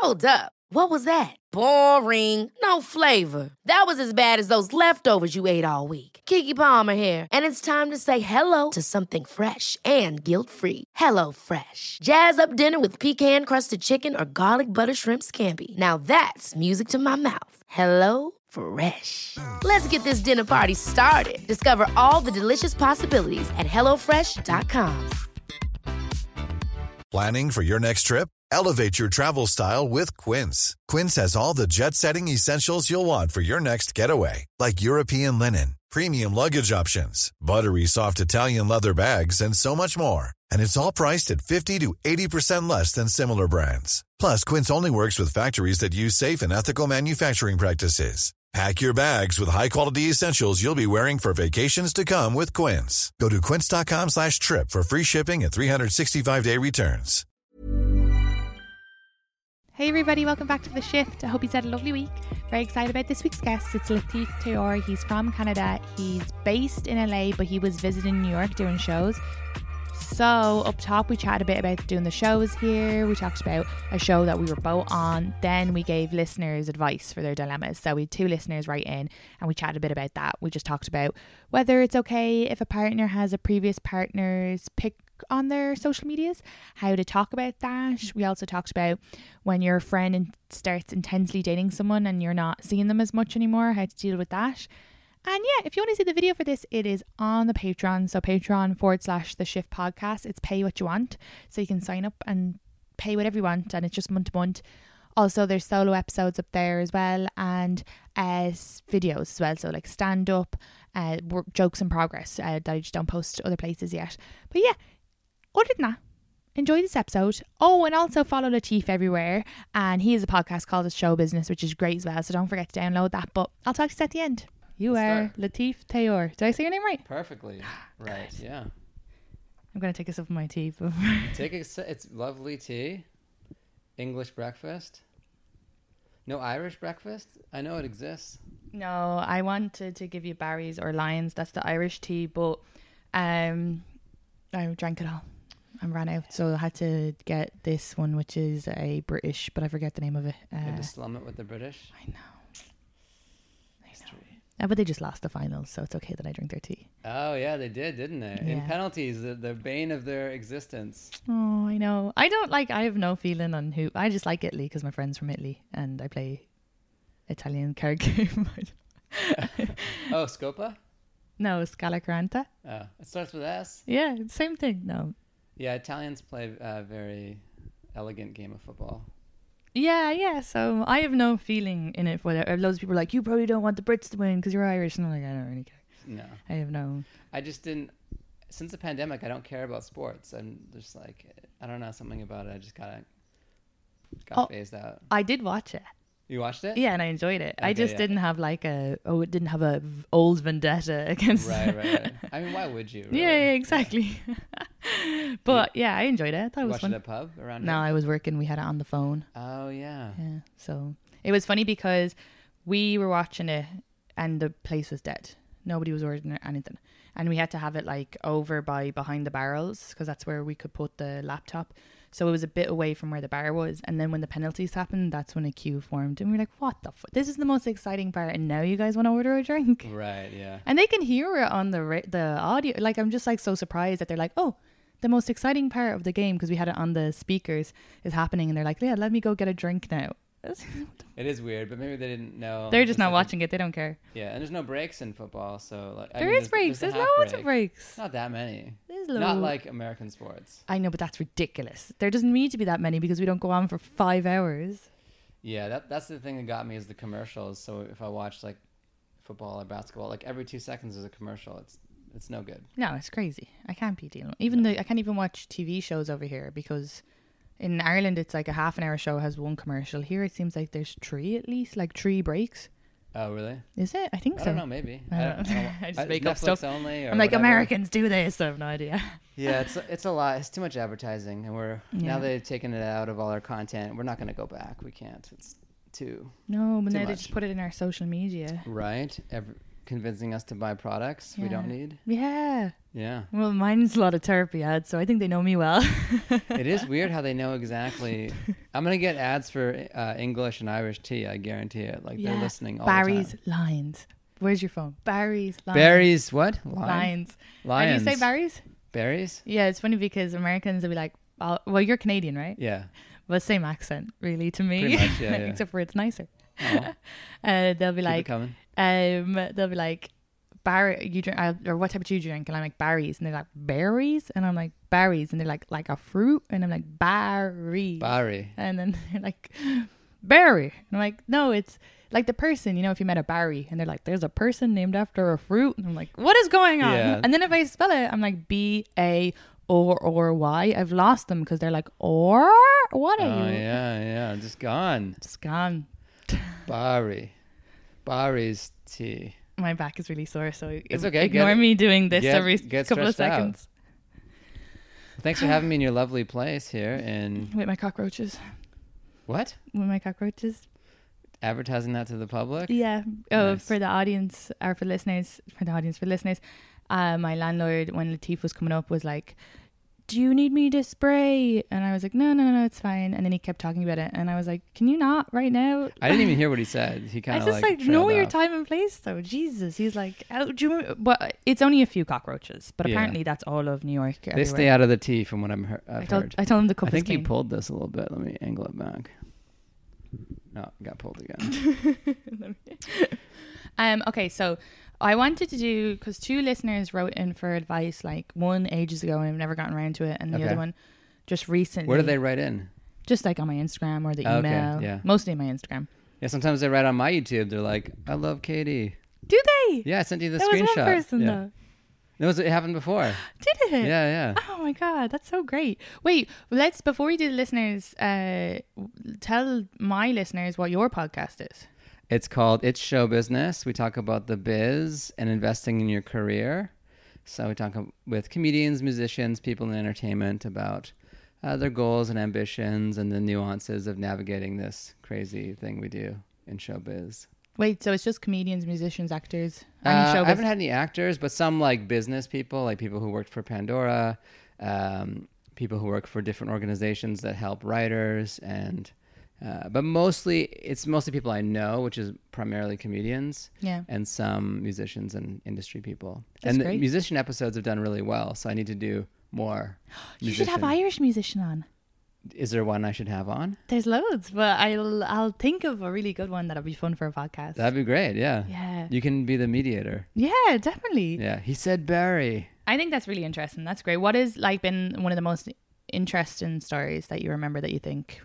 Hold up. What was that? Boring. No flavor. That was as bad as those leftovers you ate all week. Keke Palmer here, and it's time to say hello to something fresh and guilt-free. Hello Fresh. Jazz up dinner with pecan-crusted chicken or garlic butter shrimp scampi. Now that's music to my mouth. Hello Fresh. Let's get this dinner party started. Discover all the delicious possibilities at hellofresh.com. Planning for your next trip? Elevate your travel style with Quince. Quince has all the jet-setting essentials you'll want for your next getaway, like European linen, premium luggage options, buttery soft Italian leather bags, and so much more. And it's all priced at 50 to 80% less than similar brands. Plus, Quince only works with factories that use safe and ethical manufacturing practices. Pack your bags with high-quality essentials you'll be wearing for vacations to come with Quince. Go to quince.com/trip for free shipping and 365-day returns. Hey everybody, welcome back to The Shift. I hope you've had a lovely week. Very excited about this week's guest. It's Lateef Tayour. He's from Canada. He's based in LA, but he was visiting New York doing shows. So up top we chatted a bit about doing the shows here. We talked about a show that we were both on. Then we gave listeners advice for their dilemmas. So we had 2 listeners write in and we chatted a bit about that. We just talked about whether it's okay if a partner has a previous partner's pic on their social medias, how to talk about that. We also talked about when your friend starts intensely dating someone and you're not seeing them as much anymore, how to deal with that. And yeah, if you want to see the video for this, it is on the Patreon. So Patreon.com/The Shift Podcast. It's pay what you want. So you can sign up and pay whatever you want. And it's just month to month. Also, there's solo episodes up there as well. And videos as well. So like stand up, jokes in progress that I just don't post to other places yet. But yeah, other than that, enjoy this episode. Oh, and also follow Lateef everywhere. And he has a podcast called The Show Business, which is great as well. So don't forget to download that. But I'll talk to you at the end. You are Lateef Tayour. Did I say your name right? Perfectly. Right, yeah. I'm going to take a sip of my tea. Take a sip. It's lovely tea. English breakfast. No Irish breakfast? I know it exists. No, I wanted to give you Barry's or Lions. That's the Irish tea, but I drank it all. I ran out, so I had to get this one, which is a British, but I forget the name of it. You had to slum it with the British? I know. But they just lost the finals, so it's okay that I drink their tea. Oh, yeah, they did, didn't they? Yeah. In penalties, the bane of their existence. Oh, I know. I have no feeling on who. I just like Italy because my friend's from Italy and I play Italian card game. Oh, Scopa? No, Scalacranta. Oh, it starts with S? Yeah, same thing. No. Yeah, Italians play a very elegant game of football. Yeah. So I have no feeling in it for that. Loads of people are like, you probably don't want the Brits to win because you're Irish. And I'm like, I don't really care. No. I have no. I just didn't. Since the pandemic, I don't care about sports. I'm just like, I don't know, something about it. I just got phased out. I did watch it. You watched it? Yeah, and I enjoyed it. Okay, I just didn't have it didn't have a old vendetta against. Right. I mean, why would you? Really? Yeah, exactly. But yeah, I enjoyed it. I thought it was watched fun. it at a pub around No, here? I was working. We had it on the phone. Oh, yeah. Yeah. So it was funny because we were watching it and the place was dead. Nobody was ordering anything. And we had to have it like over by behind the barrels because that's where we could put the laptop. So it was a bit away from where the bar was. And then when the penalties happened, that's when a queue formed. And we were like, what the fuck? This is the most exciting part. And now you guys want to order a drink? Right, yeah. And they can hear it on the audio. Like, I'm just like so surprised that they're like, oh, the most exciting part of the game, because we had it on the speakers, is happening. And they're like, yeah, let me go get a drink now. It is weird, but maybe they didn't know. They're just not watching it. They don't care. Yeah, and there's no breaks in football, so like There is breaks. There's loads of breaks. Not that many. There's Not loads. like American sports. I know, but that's ridiculous. There doesn't need to be that many because we don't go on for 5 hours. Yeah, that's the thing that got me is the commercials. So if I watch like football or basketball, like every 2 seconds there's a commercial. It's no good. No, it's crazy. I can't be dealing with I can't even watch TV shows over here because in Ireland it's like a half an hour show has one commercial. Here it seems like there's 3 at least, like 3 breaks. Oh, really? Is it? I think so. I don't know, maybe. I just make up Netflix stuff. only, or I'm like, whatever. Americans do this. I have no idea. Yeah, it's a lot. It's too much advertising, and now they've taken it out of all our content. We're not going to go back. We can't. It's too. No, but too now they much. just put it in our social media. Right. Convincing us to buy products we don't need. Yeah. Yeah. Well, mine's a lot of therapy ads, so I think they know me well. It is weird how they know exactly I'm gonna get ads for English and Irish tea. I guarantee it. Like they're listening all Barry's the time. lines. Where's your phone? Barry's lines. Berries. What? Lines. Lions. How do you say Barry's? Berries? Yeah, it's funny because Americans will be like, oh, well, you're Canadian, right? Yeah. Well, same accent, really, to me. Pretty much, yeah, yeah. Except for it's nicer. Oh, They'll be keep it like, coming. they'll be like, Barry, you drink, or what type of tea do you drink? And I'm like, berries. And they're like, berries? And I'm like, berries. And they're like a fruit? And I'm like, berries. Barry. And then they're like, berry. And I'm like, no, it's like the person, you know, if you met a Barry and they're like, there's a person named after a fruit. And I'm like, what is going on? Yeah. And then if I spell it, I'm like, B-A-R-Y. I've lost them because they're like, or what are Oh you? yeah. Just gone. Just gone. Barry. Barry's tea. My back is really sore, so It's okay. ignore me doing this every get couple of stretched out. seconds Thanks for having me in your lovely place here in with my cockroaches. what? With my cockroaches. Advertising that to the public? Yeah. Oh, Nice. for the audience or for listeners, my landlord, when Latif was coming up, was like, do you need me to spray? And I was like, no, it's fine. And then he kept talking about it. And I was like, can you not right now? I didn't even hear what he said. He I kind of just like know your time and place though. Jesus. He's like, oh, do you, but it's only a few cockroaches, but Yeah. apparently that's all of New York. They everywhere. stay out of the tea from what I've I heard. told him the cup I think is you clean. pulled this a little bit. Let me angle it back. No, it got pulled again. Okay, so I wanted to do, because 2 listeners wrote in for advice, like one ages ago and I've never gotten around to it, and the Okay. other one just recently. Where do they write in? Just like on my Instagram or the Okay, email. yeah. Mostly my Instagram. Yeah, sometimes they write on my YouTube. They're like, I love Katie. Do they? Yeah, I sent you the That screenshot. was one person yeah. though. It happened before. Did it? Yeah. Oh my God, that's so great. Wait, before we do the listeners, tell my listeners what your podcast is. It's called It's Show Business. We talk about the biz and investing in your career. So we talk with comedians, musicians, people in entertainment about their goals and ambitions and the nuances of navigating this crazy thing we do in showbiz. Wait, so it's just comedians, musicians, actors? I haven't had any actors, but some like business people, like people who worked for Pandora, people who work for different organizations that help writers, and but it's mostly people I know, which is primarily comedians, Yeah. and some musicians and industry people. That's and great. the musician episodes have done really well, so I need to do more. You should have musician. Irish musician on. Is there one I should have on? There's loads, but I'll think of a really good one that'll be fun for a podcast. That'd be great. Yeah. Yeah. You can be the mediator. Yeah, definitely. Yeah. He said Barry. I think that's really interesting. That's great. What has like been one of the most interesting stories that you remember that you think?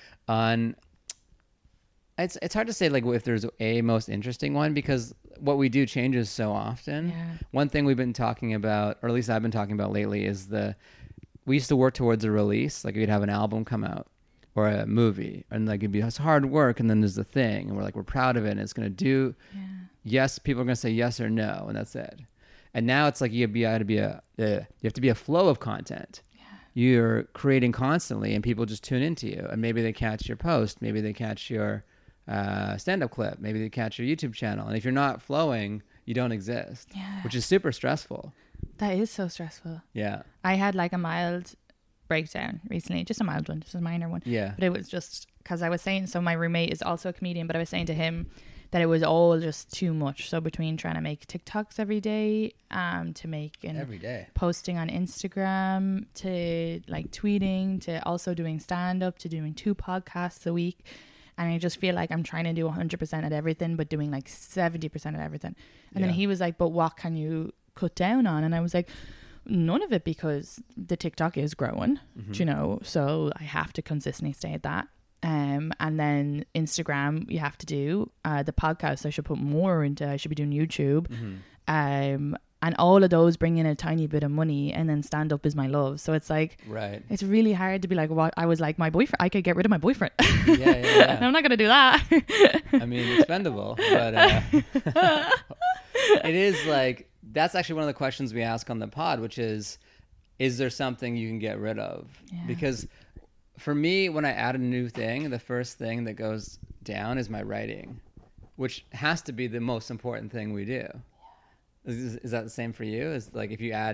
It's hard to say like if there's a most interesting one, because what we do changes so often. Yeah. One thing we've been talking about, or at least I've been talking about lately, is we used to work towards a release. Like we'd have an album come out or a movie, and like it's hard work, and then there's the thing, and we're proud of it, and it's gonna do. Yeah. Yes, people are gonna say yes or no, and that's it. And now it's like you have to be a flow of content. You're creating constantly, and people just tune into you, and maybe they catch your post, maybe they catch your stand-up clip, maybe they catch your YouTube channel, and if you're not flowing, you don't exist. Yeah. Which is super stressful. That is so stressful. Yeah. I had like a mild breakdown recently, just a mild one, just a minor one. Yeah. But it was just because I was saying, so my roommate is also a comedian, but I was saying to him that it was all just too much. So between trying to make TikToks every day, to making Every day. posting on Instagram, to like tweeting, to also doing stand-up, to doing 2 podcasts a week. And I just feel like I'm trying to do 100% at everything, but doing like 70% at everything. And then Yeah. he was like, but what can you cut down on? And I was like, none of it, because the TikTok is growing, do you know, so I have to consistently stay at that. And then Instagram, you have to do the podcast. I should put more into, I should be doing YouTube. And all of those bring in a tiny bit of money, and then stand up is my love. So it's like, Right. it's really hard to be like, what? I was like, my boyfriend, I could get rid of my boyfriend. Yeah. And I'm not going to do that. I mean, expendable, but it is like, that's actually one of the questions we ask on the pod, which is there something you can get rid of? Yeah. Because for me, when I add a new thing, the first thing that goes down is my writing, which has to be the most important thing we do. Is that the same for you? Is like if you add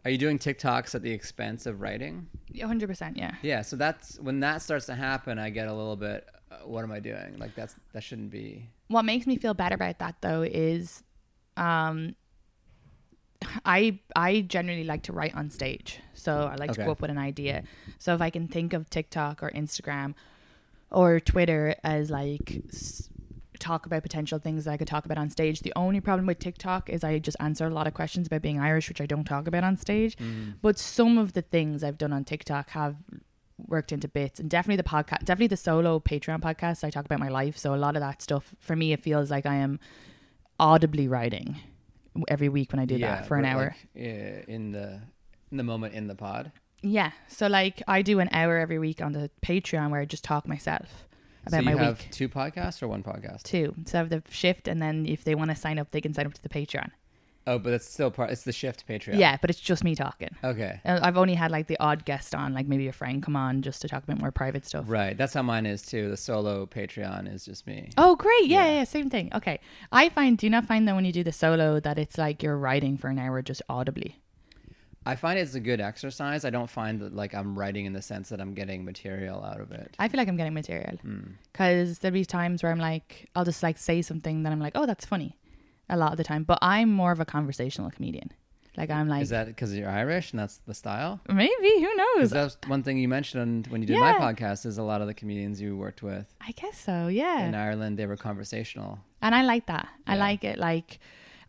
Are you doing TikToks at the expense of writing? 100%, yeah. Yeah, so that's when that starts to happen. I get a little bit. What am I doing? Like that shouldn't be. What makes me feel better about that though is, I generally like to write on stage. So I like to go up with an idea. So if I can think of TikTok or Instagram or Twitter as like talk about potential things that I could talk about on stage. The only problem with TikTok is I just answer a lot of questions about being Irish, which I don't talk about on stage. But some of the things I've done on TikTok have worked into bits, and definitely the podcast, definitely the solo Patreon podcast, I talk about my life. So a lot of that stuff, for me, it feels like I am audibly writing every week when I do that for an hour. Like, in the moment in the pod. Yeah. So like I do an hour every week on the Patreon where I just talk myself about my week. So you have 2 podcasts or 1 podcast? 2. So I have the Shift, and then if they want to sign up, they can sign up to the Patreon. Oh, but it's still it's the Shift Patreon. Yeah, but it's just me talking. Okay. I've only had like the odd guest on, like maybe a friend come on just to talk about more private stuff. Right. That's how mine is too. The solo Patreon is just me. Oh, great. Yeah, same thing. Okay. Do you not find that when you do the solo that it's like you're writing for an hour just audibly? I find it's a good exercise. I don't find that like I'm writing in the sense that I'm getting material out of it. I feel like I'm getting material because there'll be times where I'm like, I'll just like say something that I'm like, oh, that's funny, a lot of the time. But I'm more of a conversational comedian. Like I'm like, is that because you're Irish and that's the style? Maybe, who knows? That's one thing you mentioned when you did my podcast. Is a lot of the comedians you worked with. I guess so. Yeah. In Ireland, they were conversational, and I like that. Yeah. I like it. Like,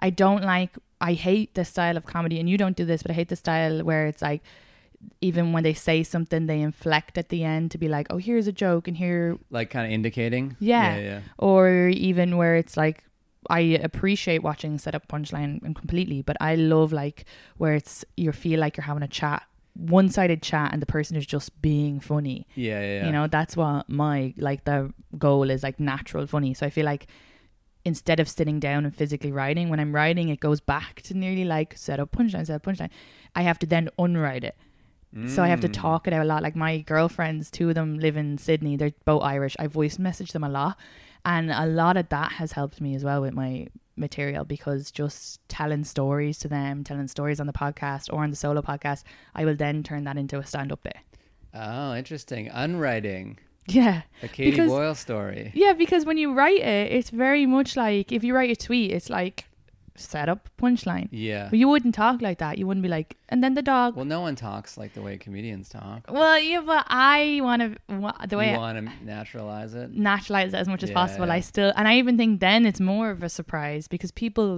I hate the style of comedy, and you don't do this, but I hate the style where it's like, even when they say something, they inflect at the end to be like, oh, here's a joke, and here, like kind of indicating. Yeah. Or even where it's like, I appreciate watching set up punchline and completely, but I love like where it's you feel like you're having a chat, one-sided chat, and the person is just being funny. Yeah. You know, that's what my like the goal is, like natural funny. So I feel like instead of sitting down and physically writing, when I'm writing, it goes back to nearly like set up punchline. I have to then unwrite it. So I have to talk it out a lot. Like my girlfriends, 2 of them live in Sydney. They're both Irish. I voice message them a lot. And a lot of that has helped me as well with my material, because just telling stories to them, telling stories on the podcast or on the solo podcast, I will then turn that into a stand-up bit. Oh, interesting. Unwriting. Yeah. The Katie Boyle story. Yeah, because when you write it, it's very much like, if you write a tweet, it's like set up punchline. Yeah. But you wouldn't talk like that. You wouldn't be like, and then the dog. Well, no one talks like the way comedians talk. Well, yeah, but I want to, the way you want to naturalize it as much as possible. Yeah. And I even think then it's more of a surprise, because people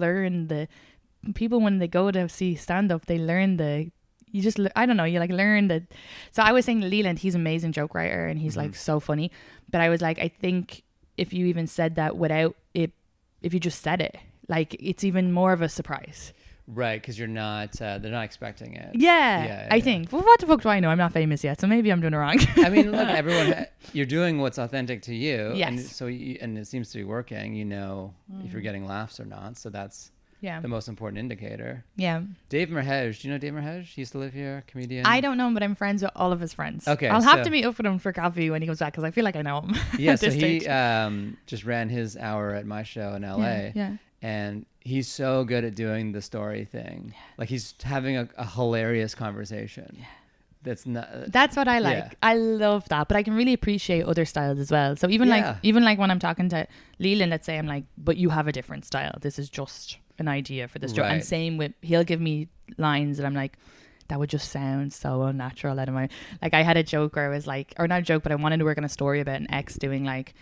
when they go to see stand up, they learn I don't know, you like learn that. So I was saying Leland, he's an amazing joke writer and he's like so funny. But I was like, I think if you even said that without it, if you just said it, like it's even more of a surprise. Right, because they're not expecting it. Yeah, I think. Well, what the fuck do I know? I'm not famous yet, so maybe I'm doing it wrong. I mean, look, everyone, you're doing what's authentic to you. Yes. And so, and it seems to be working, if you're getting laughs or not. So that's the most important indicator. Yeah. Dave Merhej, do you know Dave Merhej? He used to live here, comedian. I don't know him, but I'm friends with all of his friends. Okay. I'll have to meet up with him for coffee when he comes back, because I feel like I know him. Yeah, so he just ran his hour at my show in LA. Yeah. And he's so good at doing the story thing. Like he's having a hilarious conversation. Yeah. That's what I like. Yeah. I love that, but I can really appreciate other styles as well. So even like when I'm talking to Leland, let's say, I'm like, but you have a different style. This is just an idea for this joke. And same with, he'll give me lines that I'm like, that would just sound so unnatural out of my, like I had a joke where I was like, or not a joke, but I wanted to work on a story about an ex doing like,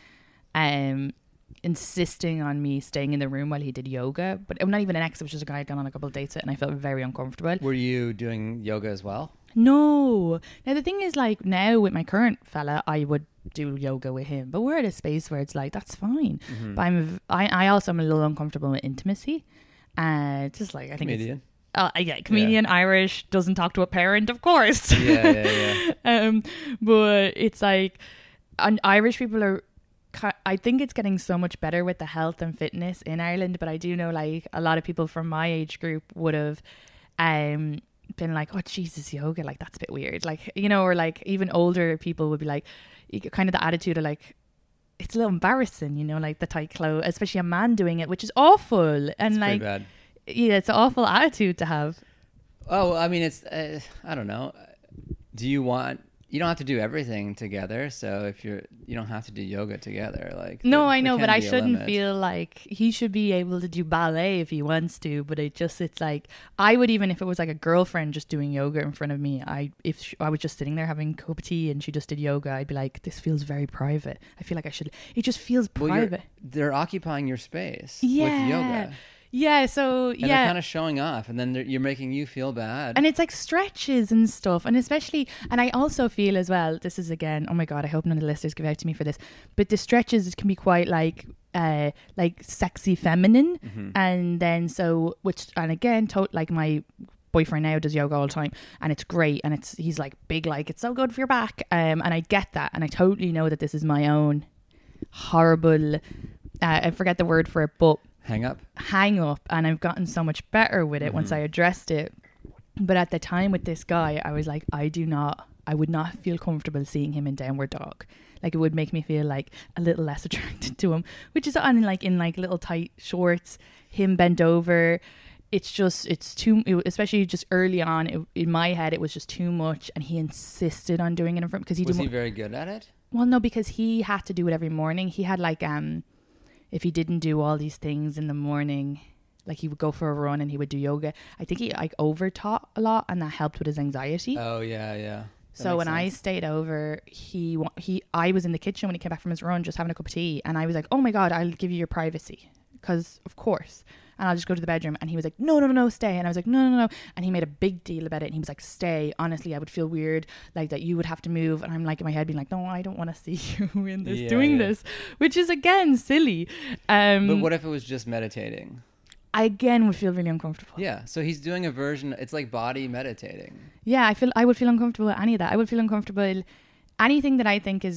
insisting on me staying in the room while he did yoga. But I'm not even an ex, it was just a guy I'd gone on a couple of dates with, and I felt very uncomfortable. Were you doing yoga as well? No. Now the thing is, like, now with my current fella, I would do yoga with him, but we're at a space where it's like, that's fine. But I also am a little uncomfortable with intimacy. Just like, I think comedian. Comedian, Irish, doesn't talk to a parent, of course. Yeah. But it's like, Irish people are, I think it's getting so much better with the health and fitness in Ireland, but I do know like a lot of people from my age group would have been like, oh Jesus, yoga, like that's a bit weird, like, or like even older people would be like, kind of the attitude of like, it's a little embarrassing, like the tight clothes, especially a man doing it, which is awful. And it's like, bad. Yeah, it's an awful attitude to have. Oh, I mean, it's I don't know. You don't have to do everything together. So if you don't have to do yoga together. Like No, there I know, can but I be a shouldn't limit. feel like he should be able to do ballet if he wants to. But it's like I would, even if it was like a girlfriend just doing yoga in front of me. I was just sitting there having a cup of tea and she just did yoga, I'd be like, this feels very private. I feel like I should. It just feels Well, private. they're occupying your space Yeah. with yoga. Yeah. So And they're yeah. kind of showing off, and then you're making you feel bad. And it's like stretches and stuff. And especially, and I also feel as well, this is again, oh my God, I hope none of the listeners give out to me for this, but the stretches can be quite like sexy feminine. Mm-hmm. And then and again, like my boyfriend now does yoga all the time and it's great. And he's like big, like it's so good for your back. And I get that. And I totally know that this is my own horrible, I forget the word for it, but Hang up. and I've gotten so much better with it once I addressed it. But at the time with this guy, I was like, I would not feel comfortable seeing him in downward dog. Like it would make me feel like a little less attracted to him, which is in little tight shorts, him bent over. It's too, especially just early on in my head, it was just too much. And he insisted on doing it in front because Was he very good at it? well, no, because he had to do it every morning. He had like, if he didn't do all these things in the morning, like he would go for a run and he would do yoga. I think he like overtaught a lot and that helped with his anxiety. Oh, yeah. That So makes when I sense. stayed over, I was in the kitchen when he came back from his run, just having a cup of tea. And I was like, oh my God, I'll give you your privacy. Because of course. And I'll just go to the bedroom. And he was like, no, stay. And I was like, no. And he made a big deal about it. And he was like, stay. Honestly, I would feel weird like that you would have to move. And I'm like in my head being like, no, I don't want to see you in this doing this, which is again silly. But what if it was just meditating? I again would feel really uncomfortable. Yeah. So he's doing a version. It's like body meditating. Yeah, I would feel uncomfortable with any of that. I would feel uncomfortable anything that I think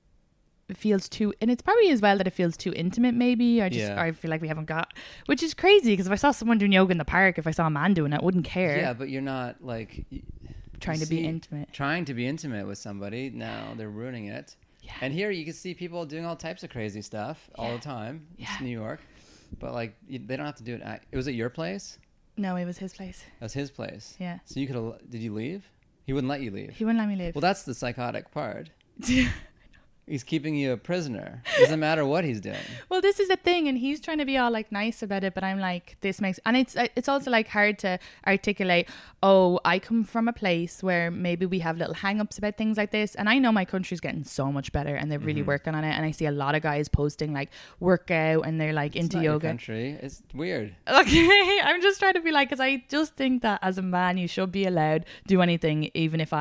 feels too, and it's probably as well that it feels too intimate maybe. I feel like we haven't got, which is crazy because if I saw someone doing yoga in the park, if I saw a man doing it, I wouldn't care. Yeah, but you're not like trying to be intimate. Trying to be intimate with somebody. Now they're ruining it. Yeah. And here you can see people doing all types of crazy stuff all the time. Yeah. It's New York. But like they don't have to do it. It was at your place? No, it was his place. That's his place. Yeah. So you could have, did you leave? He wouldn't let you leave. He wouldn't let me leave. Well, that's the psychotic part. He's keeping you a prisoner. Doesn't matter what he's doing. Well, this is the thing, and he's trying to be all like nice about it, but I'm like, this makes, and it's also like hard to articulate. Oh, I come from a place where maybe we have little hang-ups about things like this, and I know my country's getting so much better, and they're really working on it. And I see a lot of guys posting like workout, and they're like into It's not yoga. your country. It's weird. Okay, I'm just trying to be like, because I just think that as a man, you should be allowed to do anything, even if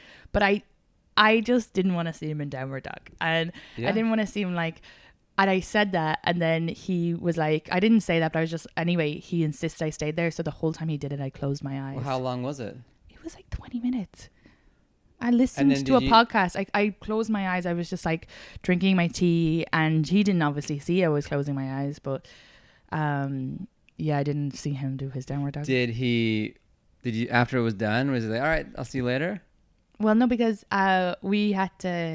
I just didn't want to see him in downward dog. And I didn't want to see him like, and I said that, and then he was like, I didn't say that, but I was just, anyway, he insisted I stayed there. So the whole time he did it, I closed my eyes. Well, how long was it? It was like 20 minutes. I listened to a podcast. I closed my eyes. I was just like drinking my tea, and he didn't obviously see I was closing my eyes, but yeah, I didn't see him do his downward dog. Did you, after it was done, was he like, all right, I'll see you later? Well, no, because he had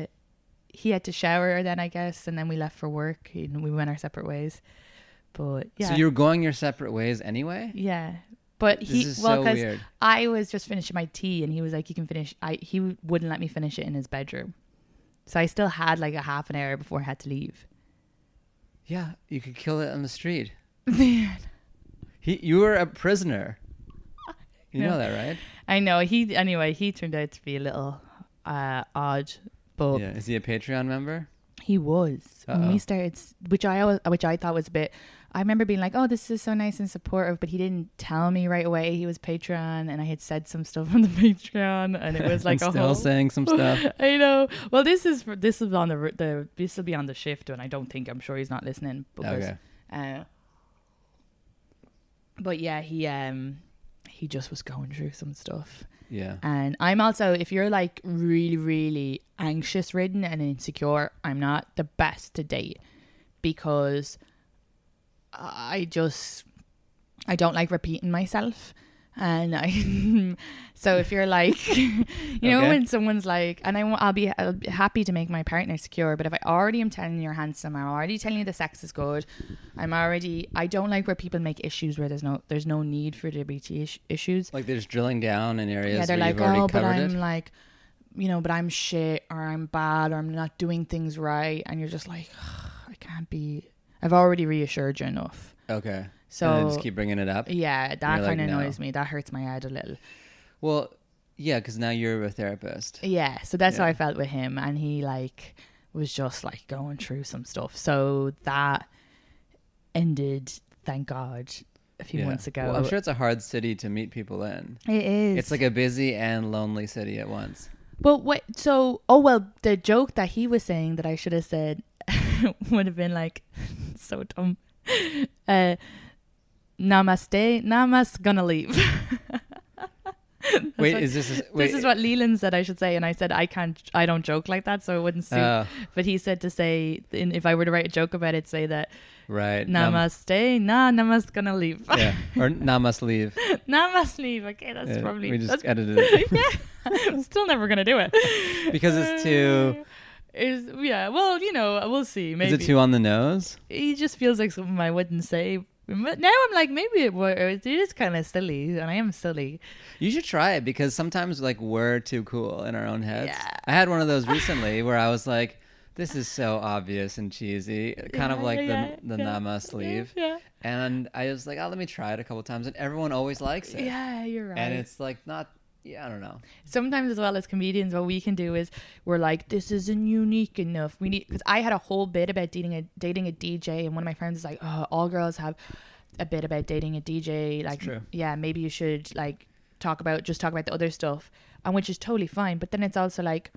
to shower then, I guess, and then we left for work and we went our separate ways. But yeah. So you were going your separate ways anyway? Yeah. But This is so weird. I was just finishing my tea and he was like, you can finish. He wouldn't let me finish it in his bedroom. So I still had like a half an hour before I had to leave. Yeah, you could kill it on the street. Man. You were a prisoner. You No. know that, right? I know. He turned out to be a little odd, but Yeah. Is he a Patreon member? he was when we started, which I thought was a bit. I remember being like, "Oh, this is so nice and supportive," but he didn't tell me right away he was Patreon, and I had said some stuff on the Patreon, and it was like I'm still saying some stuff. I know. Well, this is on this will be on the shift, and I'm sure he's not listening because. Okay. But yeah, he just was going through some stuff. Yeah. And I'm also, if you're like really, really anxious ridden and insecure, I'm not the best to date because I don't like repeating myself. And so if you're like, you know, Okay. when someone's like, and I'll be happy to make my partner secure, but if I already am telling you you're handsome, I'm already telling you the sex is good, I don't like where people make issues where there's no need for there to be issues. Like they're just drilling down in areas Yeah, they're where like, you've already oh, but covered I'm it. like, you know, but I'm shit, or I'm bad, or I'm not doing things right, and you're just like, I can't be. I've already reassured you enough. Okay. So and then just keep bringing it up. Yeah, that You're like, kind of no. annoys me. That hurts my head a little. Well, yeah, because now you're a therapist. Yeah, so that's how Yeah. I felt with him, and he like was just like going through some stuff. So that ended, thank God, a few months ago. Well, I'm sure it's a hard city to meet people in. It is. It's like a busy and lonely city at once. But wait, so the joke that he was saying that I should have said would have been like so dumb. Namaste, gonna leave. Wait, what- is this? This is what Leland said I should say, and I said I don't joke like that, so it wouldn't suit. But he said to say, if I were to write a joke about it, say that right? namaste, namaste, gonna leave. Yeah, or namas leave. Namaste leave. Okay, that's Yeah, probably we just that's, edited it yeah. I'm still never gonna do it because it's too. Well, you know, we'll see. Maybe Is it too on the nose? he just feels like something I wouldn't say. But now I'm like, maybe it is kind of silly, and I am silly. You should try it because sometimes like we're too cool in our own heads. Yeah. I had one of those recently where I was like, "This is so obvious and cheesy," kind of like the namas leave. Yeah. And I was like, "Oh, let me try it a couple times," and everyone always likes it. Yeah, you're right. And it's like not. Yeah, I don't know. Sometimes as well as comedians, what we can do is we're like, this isn't unique enough. We need, because I had a whole bit about dating a DJ, and one of my friends is like, oh, all girls have a bit about dating a DJ. Like, true. yeah, maybe you should like talk about the other stuff, and which is totally fine. But then it's also like,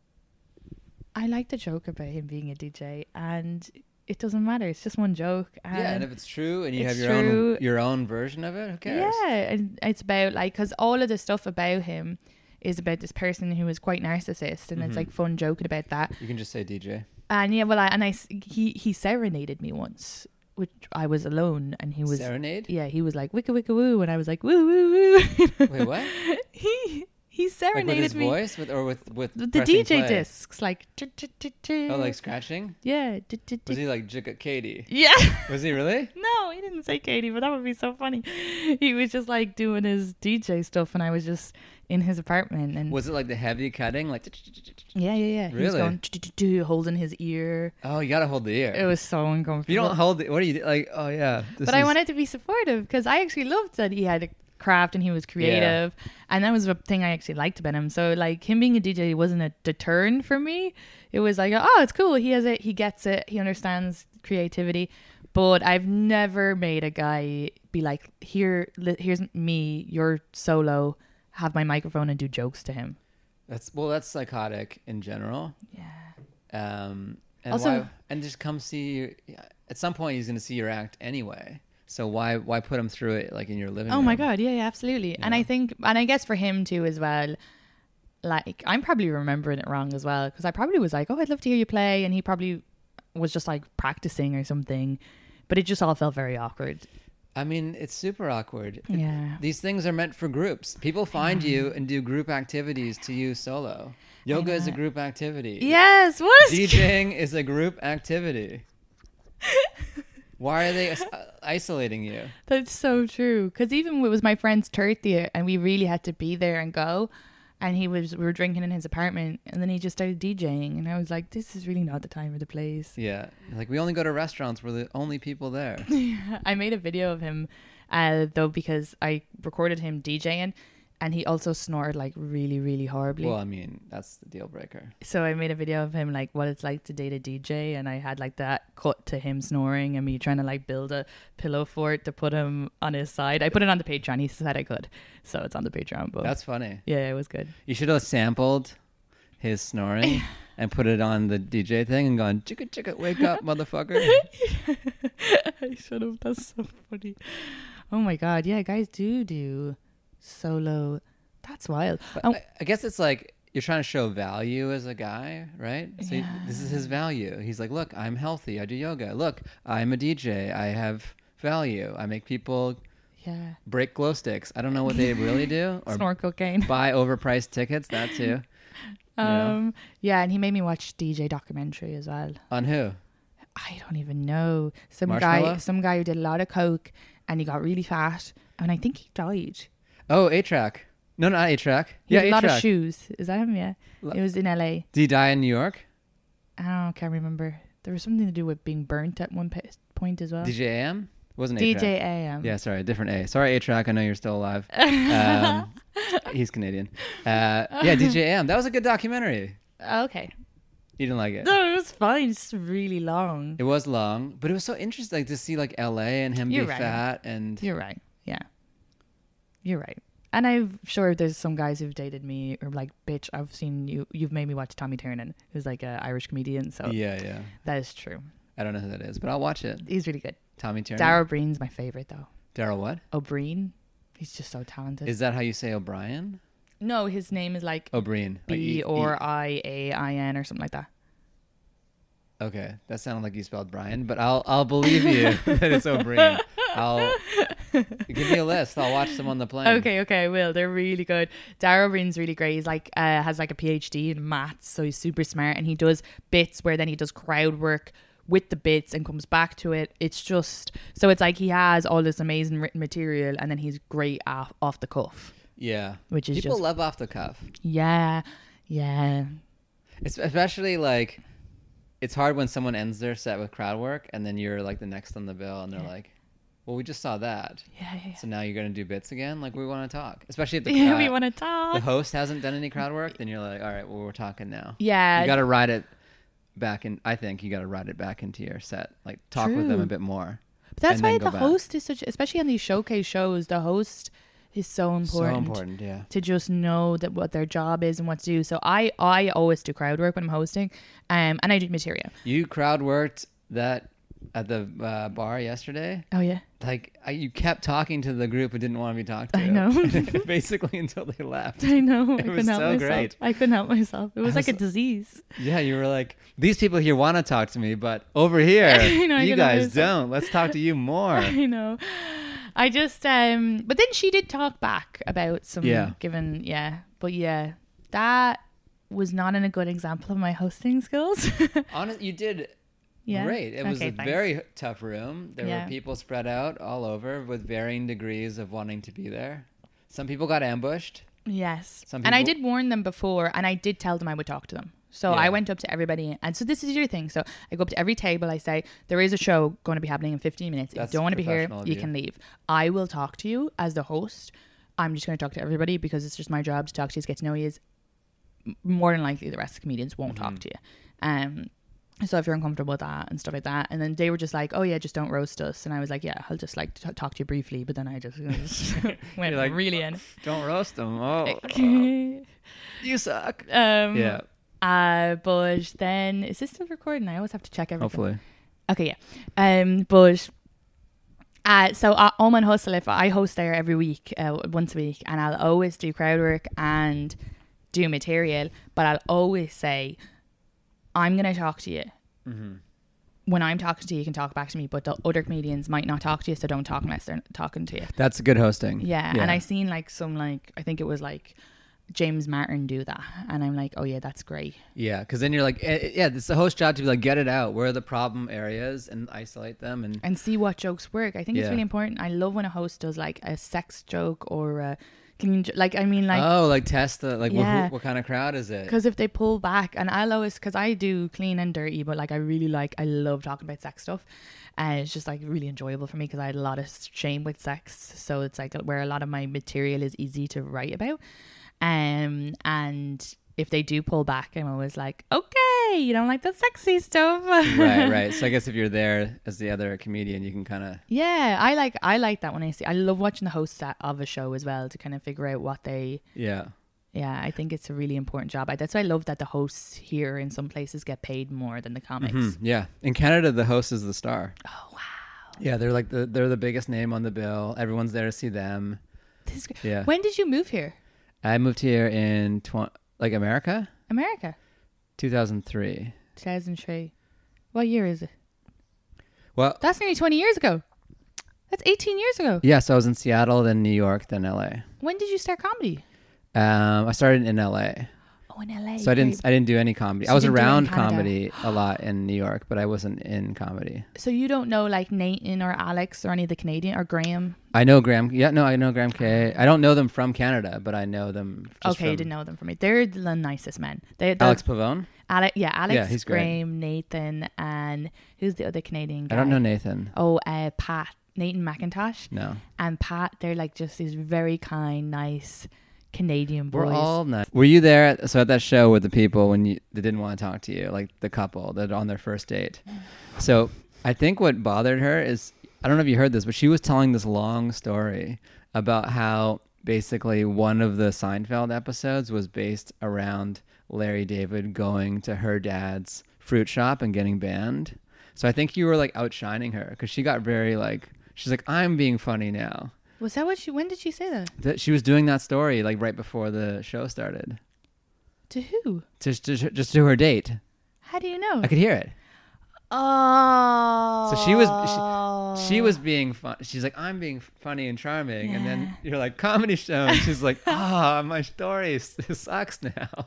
I like the joke about him being a DJ, and it doesn't matter. It's just one joke. And if it's true and you have it's your own version of it, who cares? Yeah, and it's about like, because all of the stuff about him is about this person who is quite narcissist, and it's like fun joking about that. You can just say DJ. And yeah, well, he serenaded me once, which I was alone, and he was Serenade? Yeah, he was like wicka wicka woo, and I was like woo woo woo. Wait, what? He serenaded Like with his me voice, with the pressing DJ play? discs, like Oh, like scratching? yeah. Was he like Jigga Katie? Yeah. Was he really? No, he didn't say Katie, but that would be so funny. He was just like doing his DJ stuff, and I was just in his apartment. And Was it like the heavy cutting? Like, yeah. He was Really? going holding his ear. oh, you gotta hold the ear. It was so uncomfortable. If you don't hold it, what do you do? Like? Oh yeah. But I wanted to be supportive because I actually loved that he had a craft and he was creative, and that was the thing I actually liked about him. So like him being a DJ wasn't a deterrent for me. It was like, oh, it's cool. He has it. He gets it. He understands creativity. But I've never made a guy be like, here's me. You're solo. Have my microphone and do jokes to him. That's psychotic in general. Yeah. And Also- and just come see you. At some point, he's gonna see your act anyway. So why put him through it like in your living room? Oh my God. Yeah, absolutely. And I guess for him too as well, like I'm probably remembering it wrong as well, because I probably was like, oh, I'd love to hear you play, and he probably was just like practicing or something, but it just all felt very awkward. I mean, it's super awkward. Yeah. These things are meant for groups. People find you and do group activities to you solo. Yoga is a group activity. Yes. What? DJing is a group activity. Why are they isolating you? That's so true. Because even it was my friend's 30th, and we really had to be there and go. And we were drinking in his apartment, and then he just started DJing, and I was like, this is really not the time or the place. Yeah. Like, we only go to restaurants. We're the only people there. I made a video of him, though, because I recorded him DJing, and he also snored like really, really horribly. Well, I mean, that's the deal breaker. So I made a video of him, like what it's like to date a DJ, and I had like that cut to him snoring and me trying to like build a pillow fort to put him on his side. I put it on the Patreon. He said I could, so it's on the Patreon. But That's funny. yeah, it was good. You should have sampled his snoring and put it on the DJ thing and gone, chicka chicka, wake up, motherfucker. I should have. That's so funny. Oh my God. Yeah, guys do solo. That's wild. But I guess it's like you're trying to show value as a guy, right? So this is his value. He's like, look, I'm healthy. I do yoga. Look, I'm a DJ. I have value. I make people Yeah. Break glow sticks. I don't know what they really do. Or Snort cocaine. buy overpriced tickets. That too. Yeah, and he made me watch DJ documentary as well. On who? I don't even know. Some Marshmello? guy who did a lot of coke and he got really fat and I think he died. Oh, A-Track. No, not A-Track. He had a lot of A-Track. shoes. Is that him? Yeah. It was in LA. Did he die in New York? I can't remember. There was something to do with being burnt at one point as well. DJ AM? Wasn't A-Track. DJ AM. Yeah, sorry, different A. Sorry, A-Track. I know you're still alive. He's Canadian. Yeah, DJ AM. That was a good documentary. Okay. You didn't like it? No, it was fine. It's really long. It was long, but it was so interesting to see like LA and him You're be right. fat and You're right. Yeah. You're right. And I'm sure there's some guys who've dated me or like, bitch, I've seen you've made me watch Tommy Tiernan, who's like an Irish comedian. So yeah. that is true. I don't know who that is, but I'll watch it. He's really good. Tommy Tiernan. Daryl Breen's my favorite though. Daryl what? O'Brien. He's just so talented. Is that how you say O'Brien? No, his name is like O'Brien. Like Briain or something like that. Okay, that sounded like you spelled Brian, but I'll believe you that it's O'Brien. Give me a list. I'll watch them on the plane. Okay, I will. They're really good. Daryl Breen's really great. He's like has like a PhD in maths, so he's super smart, and he does bits where then he does crowd work with the bits and comes back to it. It's just so it's like he has all this amazing written material, and then he's great off the cuff. Yeah, which is people just love off the cuff. Yeah. It's especially like it's hard when someone ends their set with crowd work, and then you're like the next on the bill, and they're like, well, we just saw that. Yeah. So now you're going to do bits again? Like, we want to talk. Especially if we want to talk. The host hasn't done any crowd work, then you're like, all right, well, we're talking now. Yeah. You got to ride it back in. I think you got to ride it back into your set. Like, talk with them a bit more. But that's why the host is such, especially on these showcase shows, the host is so important. So important, yeah. To just know that what their job is and what to do. So I always do crowd work when I'm hosting, and I do material. You crowd worked that at the bar yesterday. Oh yeah. Like you kept talking to the group who didn't want to be talked to. I know. Basically until they left. I know. It was so great. I couldn't help myself. It was like a disease. Yeah, you were like, these people here want to talk to me, but over here, you guys don't. Let's talk to you more. I know. I just, but then she did talk back about some given, but that was not a good example of my hosting skills. Honestly, you did great. It was a very tough room. There were people spread out all over with varying degrees of wanting to be there. Some people got ambushed. Yes. And I did warn them before, and I did tell them I would talk to them. So I went up to everybody, and so this is your thing. So I go up to every table. I say, there is a show going to be happening in 15 minutes. If you don't want to be here, you can leave. I will talk to you as the host. I'm just going to talk to everybody because it's just my job to talk to you, to get to know you. More than likely, the rest of the comedians won't talk to you. So if you're uncomfortable with that and stuff like that. And then they were just like, oh yeah, just don't roast us. And I was like, yeah, I'll just like talk to you briefly. But then I just went like, really in. Don't roast them. Oh, you suck. But then, is this still recording? I always have to check everything. Hopefully. Okay, yeah. But so Oman Hustle, if I host there every week, once a week, and I'll always do crowd work and do material, but I'll always say, I'm going to talk to you. Mm-hmm. When I'm talking to you, you can talk back to me, but the other comedians might not talk to you, so don't talk unless they're talking to you. That's good hosting. Yeah. And I seen like some, like, I think it was like James Martin do that, and I'm like, oh yeah, that's great. Yeah, because then you're like, it's the host job to be like, get it out, where are the problem areas, and isolate them and see what jokes work. I think it's really important. I love when a host does like a sex joke or a clean, like, I mean, like, oh, like test the, like, what kind of crowd is it? Because if they pull back, and I'll always, because I do clean and dirty, but like I love talking about sex stuff, and it's just like really enjoyable for me because I had a lot of shame with sex, so it's like where a lot of my material is easy to write about. And if they do pull back, I'm always like, okay, you don't like the sexy stuff. right. So I guess if you're there as the other comedian, you can kind of... Yeah, I like that when I see... I love watching the host of a show as well to kind of figure out what they... Yeah, I think it's a really important job. That's why I love that the hosts here in some places get paid more than the comics. Mm-hmm. Yeah. In Canada, the host is the star. Oh, wow. Yeah, they're like they're the biggest name on the bill. Everyone's there to see them. This is great. Yeah. When did you move here? I moved here in America? America. 2003. 2003. What year is it? Well, that's nearly 20 years ago. That's 18 years ago. Yeah, so I was in Seattle, then New York, then LA. When did you start comedy? I started in LA. Oh, in LA. So I didn't do any comedy. So I was you didn't do it in around Canada. comedy a lot in New York, but I wasn't in comedy. So you don't know like Nathan or Alex or any of the Canadian or Graham? I know Graham. Yeah, no, I know Graham K. I don't know them from Canada, but I know them. Just Okay, you didn't know them from me. They're the nicest men. Alex Pavone? Alex, Yeah, he's great. Graham, Nathan, and who's the other Canadian guy? I don't know Nathan. Oh, Pat. Nathan McIntosh. No. And Pat, they're like just these very kind, nice Canadian boys. We're all nice. Were you there at that show with the people when they didn't want to talk to you, like the couple that on their first date? So I think what bothered her is, I don't know if you heard this, but she was telling this long story about how basically one of the Seinfeld episodes was based around Larry David going to her dad's fruit shop and getting banned. So I think you were like outshining her because she got very like, she's like, I'm being funny now. Was that when did she say that? That she was doing that story like right before the show started. To who? Just to her date. How do you know? I could hear it. Oh. So she was being fun. She's like, I'm being funny and charming. Yeah. And then you're like, comedy show. And she's like, my story sucks now.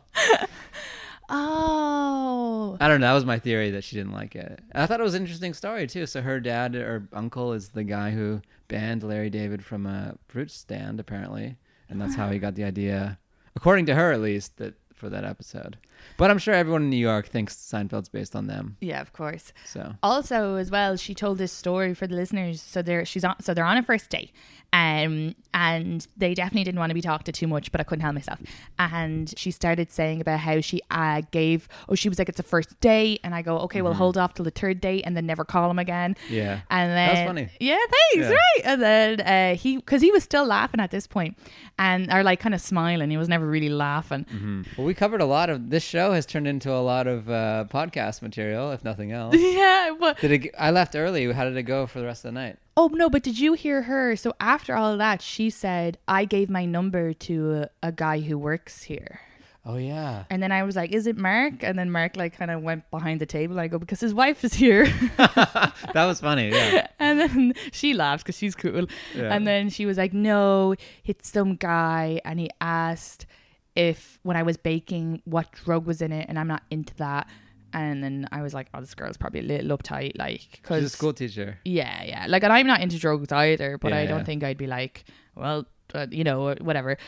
Oh. I don't know. That was my theory that she didn't like it. And I thought it was an interesting story too. So her dad or uncle is the guy who banned Larry David from a fruit stand apparently. And that's how he got the idea, according to her at least, that for that episode. But I'm sure everyone in New York thinks Seinfeld's based on them. Yeah, of course. So Also, as well, she told this story for the listeners. So they're on a first date, and they definitely didn't want to be talked to too much, but I couldn't help myself. And she started saying about how she she was like, it's a first date, and I go, okay, well, hold off till the third date, and then never call him again. yeah, And then that was funny. Yeah, thanks. Yeah. Right. And then because he was still laughing at this point, and or like kind of smiling. He was never really laughing. Well, we covered a lot of this show has turned into a lot of podcast material, if nothing else. Yeah, but I left early. How did it go for the rest of the night? oh no, but did you hear her? So after all of that, she said, I gave my number to a guy who works here. Oh yeah. And then I was like, is it Mark? And then Mark like kind of went behind the table. I go, because his wife is here. That was funny. Yeah. And then she laughed because she's cool. Yeah. And then she was like, no, it's some guy. And he asked if when I was baking, what drug was in it. And I'm not into that. And then I was like, oh, this girl's probably a little uptight. Like, cause She's a school teacher. yeah. Like, and I'm not into drugs either, but I Yeah. don't think I'd be like, well, whatever.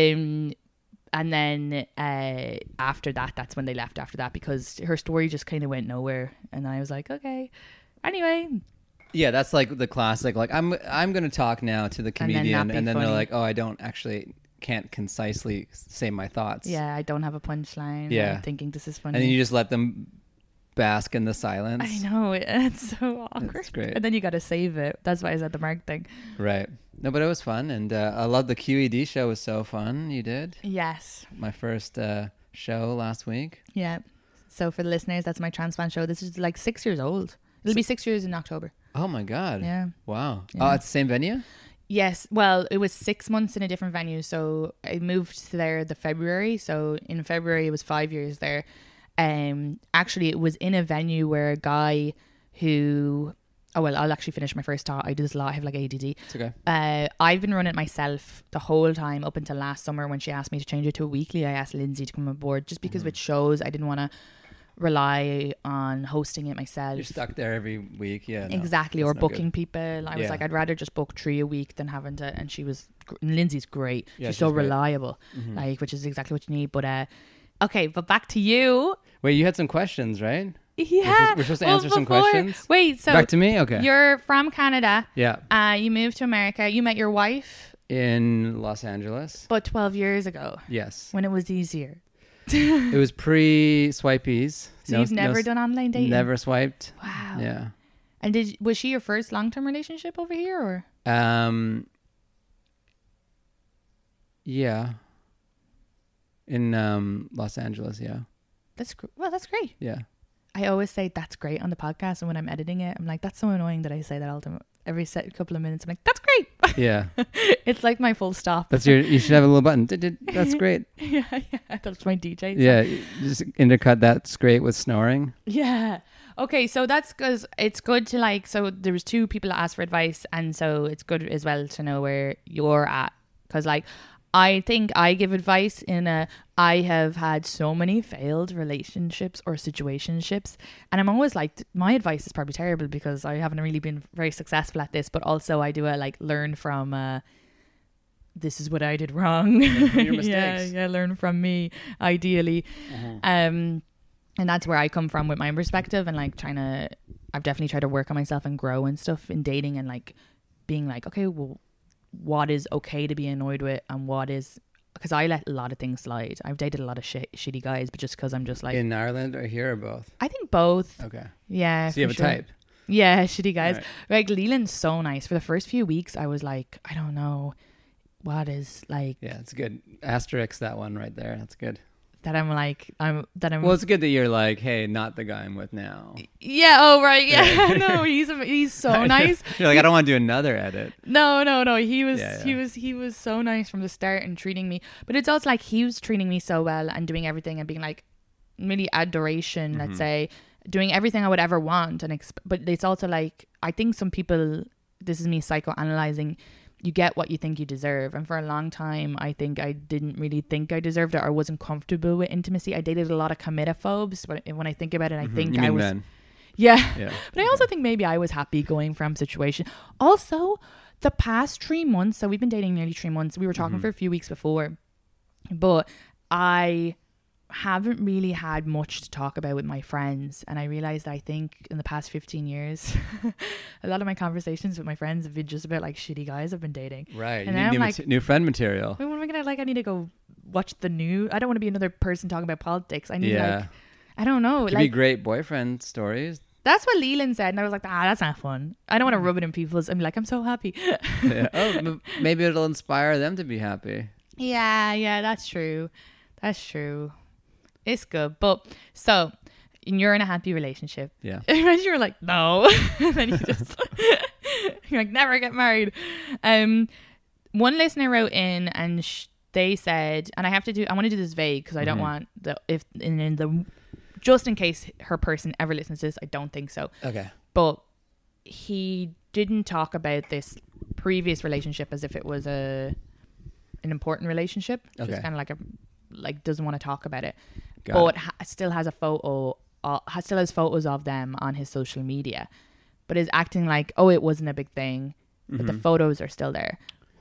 And then after that, that's when they left after that because her story just kind of went nowhere. And I was like, okay. Anyway. Yeah, that's like the classic. Like I'm going to talk now to the comedian, and then funny. they're like, oh, I can't concisely say my thoughts. Yeah, I don't have a punchline. Yeah. I'm thinking this is funny. And then you just let them bask in the silence. I know. It's so awkward. That's great. And then you got to save it. That's why I said the Mark thing. Right. No, but it was fun, and I love the QED show. Was so fun. You did Yes. my first show last week. Yeah. So for the listeners, that's my transplant show. This is like 6 years old. It'll be 6 years in October. Oh my god. Yeah. Wow. Yeah. Oh, it's the same venue. Yes. Well, it was 6 months in a different venue. So I moved there the February. So in February, it was 5 years there. Actually, it was in a venue where a guy who... Oh, well, I'll actually finish my first thought. I do this a lot. I have like ADD. It's okay. I've been running it myself the whole time up until last summer when she asked me to change it to a weekly. I asked Lindsay to come aboard just because with shows, I didn't want to rely on hosting it myself. You're stuck there every week. Yeah. No, Exactly, that's or no booking good. people. I was Yeah. like, I'd rather just book 3 a week than having to. And Lindsay's great. Yeah, she's so she's great. reliable, like, which is exactly what you need. But okay, but back to you. Wait, you had some questions, right? Yeah, We're supposed to answer some questions? Wait, so Back to me. Okay. you're from Canada. Yeah. You moved to America. You met your wife, In Los Angeles. but 12 years ago Yes. when it was easier. It was pre-swipeys. So you've never done online dating? Never swiped. Wow. Yeah. And was she your first long-term relationship over here, or? Yeah. In Los Angeles, yeah. That's great. Yeah. I always say that's great on the podcast, and when I'm editing it, I'm like, that's so annoying that I say that all the time. every couple of minutes. I'm like, that's great. Yeah. It's like my full stop. You should have a little button. That's great. Yeah. That's my DJ. Yeah. Just intercut that's great with snoring. Yeah. Okay, so that's because it's good to like, so there was 2 people that asked for advice, and so it's good as well to know where you're at, because like I think I give advice I have had so many failed relationships or situationships, and I'm always like, my advice is probably terrible because I haven't really been very successful at this, but also I do learn from this is what I did wrong. Learn from your mistakes. yeah, learn from me, ideally. And that's where I come from with my perspective, and like I've definitely tried to work on myself and grow and stuff in dating, and like being like, okay, well, what is okay to be annoyed with, and what is, because I let a lot of things slide. I've dated a lot of shitty guys, but just because I'm just like, in Ireland or here or both? I think both. Okay. Yeah. So you have a type? Yeah, shitty guys. Right. Like Leland's so nice. For the first few weeks, I was like, I don't know what is like. Yeah, it's good. Asterisk that one right there. That's good. That I'm like, Well, it's good that you're like, hey, not the guy I'm with now. Yeah. Oh, right. Yeah. No, he's so nice. You're like, I don't want to do another edit. No. He was Yeah. he was so nice from the start and treating me. But it's also like he was treating me so well and doing everything and being like really adoration. Let's say doing everything I would ever want. But it's also like, I think some people, this is me psychoanalyzing, you get what you think you deserve. And for a long time, I think I didn't really think I deserved it, or wasn't comfortable with intimacy. I dated a lot of committophobes, but when I think about it, I think You mean I was men? yeah. But I also think maybe I was happy going from situation. Also, the past 3 months, so we've been dating nearly 3 months. We were talking for a few weeks before, but I haven't really had much to talk about with my friends, and I realized I think in the past 15 years a lot of my conversations with my friends have been just about like shitty guys I've been dating. Right. And You now need I'm like, new friend material. wait, what am I gonna like? I need to go watch the new. I don't want to be another person talking about politics. I need like, I don't know. Could like be great boyfriend stories. that's what Leland said, and I was like, that's not fun. I don't want to rub it in people's. I'm like, I'm so happy. Yeah. Oh, maybe it'll inspire them to be happy. Yeah, that's true. It's good. But so you're in a happy relationship. Yeah. Imagine you're like, no. And then you just you're like, never get married. One listener wrote in, and they said, and I want to do this vague because I don't want just in case her person ever listens to this, I don't think so. Okay. But he didn't talk about this previous relationship as if it was an important relationship. Okay. Just kind of like doesn't want to talk about it. Got it. Still has a photo. Still has photos of them on his social media, but is acting like, oh, it wasn't a big thing, but the photos are still there.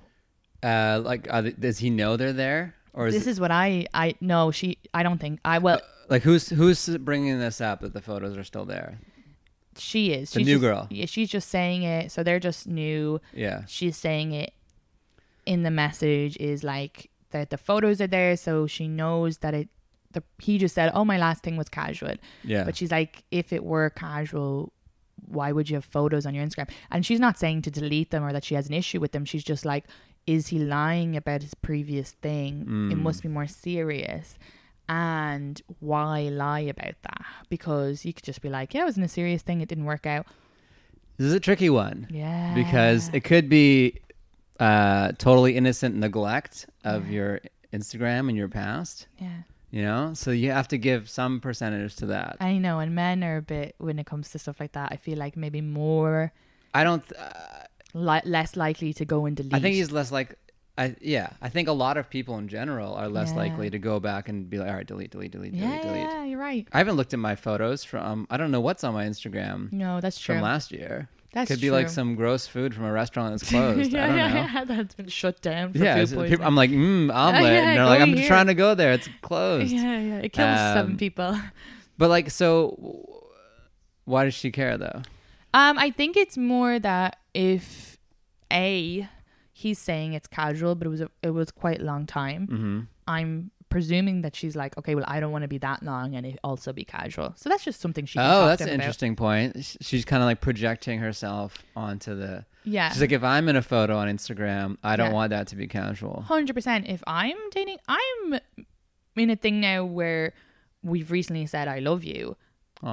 Does he know they're there, or Is what I know. I don't think I will. like who's bringing this up that the photos are still there? She is The she's new just, girl. Yeah, she's just saying it. So they're just new. Yeah. She's saying it in the message is like that the photos are there, so she knows that he just said, oh, my last thing was casual. Yeah. But she's like, if it were casual, why would you have photos on your Instagram? And she's not saying to delete them or that she has an issue with them. She's just like, is he lying about his previous thing? It must be more serious. And why lie about that? Because you could just be like, yeah, it wasn't a serious thing, it didn't work out. This is a tricky one. Yeah. Because it could be totally innocent neglect of your Instagram and your past. Yeah. You know, so you have to give some percentage to that. I know, and men are a bit, when it comes to stuff like that, I feel like maybe more, I don't. less likely to go and delete. I think he's less like. I think a lot of people in general are less likely to go back and be like, all right, delete. Yeah, you're right. I haven't looked at my photos from. I don't know what's on my Instagram. No, that's true. From last year. That's Could be like true. some gross food from a restaurant that's closed. I don't know. Yeah, that's been shut down for Yeah, food so poisoning. I'm like, omelet. Yeah, and they're go like, I'm here. trying to go there. It's closed. Yeah, it kills 7 people. But like, so why does she care though? I think it's more that if he's saying it's casual, but it was quite a long time. I'm presuming that she's like, okay, well, I don't want to be that long and it also be casual. So that's just something she can talk That's to an him about. interesting point. She's kind of like projecting herself onto the. Yeah. She's like, if I'm in a photo on Instagram, I don't Yeah. want that to be casual. 100%. If I'm dating, I'm in a thing now where we've recently said I love you. Oh.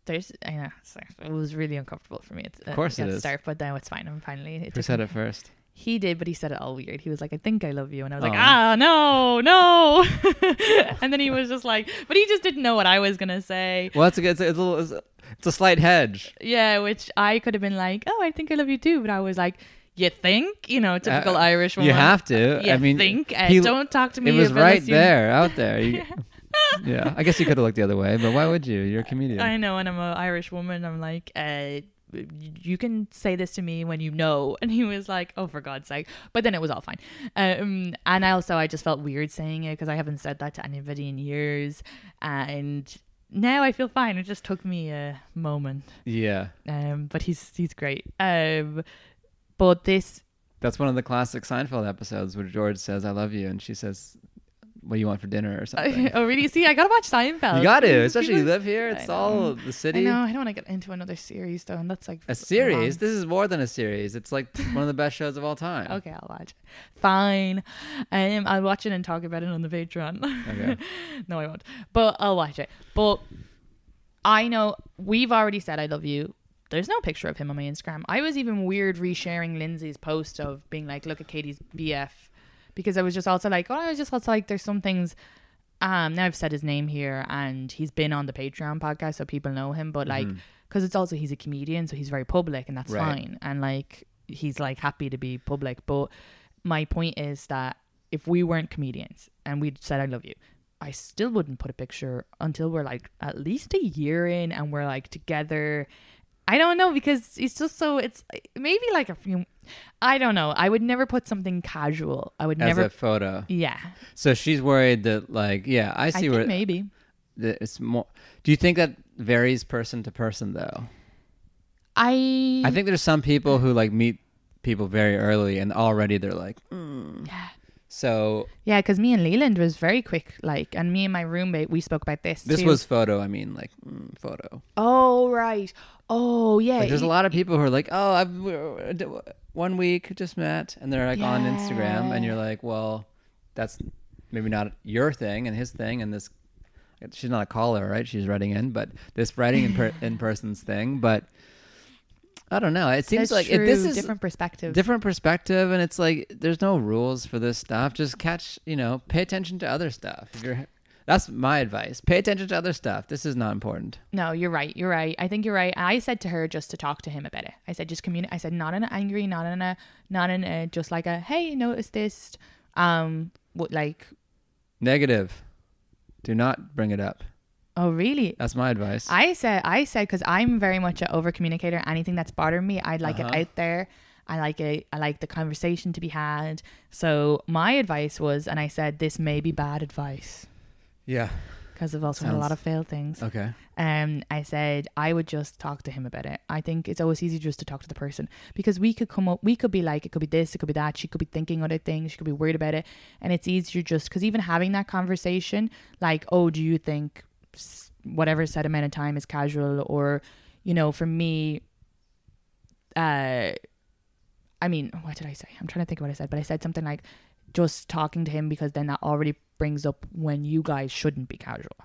I know, sorry, it was really uncomfortable for me. Of course it is. Start, but now it's fine. I'm finally. Who said it first? He did, but he said it all weird. He was like, I think I love you. And I was like, no. And then he was just like, but he just didn't know what I was going to say. Well, it's a slight hedge. Yeah, which I could have been like, oh, I think I love you too. But I was like, you think? You know, typical Irish woman. You have to. You I mean, think? Don't talk to me. It was right there, out there. Yeah, I guess you could have looked the other way, but why would you? You're a comedian. I know, and I'm an Irish woman. I'm like, you can say this to me when you know. And he was like, oh, for God's sake. But then it was all fine. And I just felt weird saying it because I haven't said that to anybody in years. And now I feel fine. It just took me a moment. Yeah. But he's great. But that's one of the classic Seinfeld episodes where George says, I love you. And she says, what do you want for dinner or something? Oh, really? See, I gotta watch Seinfeld. You got to, especially you live here. It's all the city. I know. I don't want to get into another series though, and that's like a series. Long. This is more than a series. It's like one of the best shows of all time. Okay, I'll watch it. Fine. I'll watch it and talk about it on the Patreon. Okay. No, I won't. But I'll watch it. But I know we've already said I love you. There's no picture of him on my Instagram. I was even weird resharing Lindsay's post of being like, look at Katie's BF. Because I was just also like, there's some things. Now I've said his name here, and he's been on the Patreon podcast, so people know him. But like, because it's also he's a comedian, so he's very public, and that's fine. And like, he's like happy to be public. But my point is that if we weren't comedians and we'd said I love you, I still wouldn't put a picture until we're like at least a year in and we're like together. I don't know, because it's just so, it's maybe like a few, I don't know. I would never put something casual. I would never. As a photo. Yeah. So she's worried that like, yeah, I see where. Maybe. It's more. Do you think that varies person to person though? I think there's some people who like meet people very early and already they're like, yeah. So yeah, because me and Leland was very quick, like, and me and my roommate, we spoke about this. This too. was photo. I mean, like photo. Oh right. Oh yeah. Like, there's a lot of people who are like, oh, I've 1 week just met, and they're like on Instagram, and you're like, well, that's maybe not your thing and his thing, and this. She's not a caller, right? She's writing in, but this writing in person's thing, but. I don't know. It seems like this is different perspective, and it's like there's no rules for this stuff. Just pay attention to other stuff. That's my advice. Pay attention to other stuff. This is not important. No, you're right. I think you're right. I said to her just to talk to him about it. I said just communicate. I said not in an angry, not in a just like a hey, notice this. Like negative. Do not bring it up. Oh, really? That's my advice. I said, because I'm very much an over communicator. Anything that's bothering me, I'd like it out there. I like the conversation to be had. So my advice was, and I said, this may be bad advice. Yeah. Because I've also had a lot of failed things. Okay. I said, I would just talk to him about it. I think it's always easy just to talk to the person, because we could be like, it could be this, it could be that. She could be thinking other things. She could be worried about it. And it's easier just, because even having that conversation, like, oh, do you think whatever set amount of time is casual, or for me, I mean, what did I say? I'm trying to think of what I said, but I said something like just talking to him, because then that already brings up when you guys shouldn't be casual.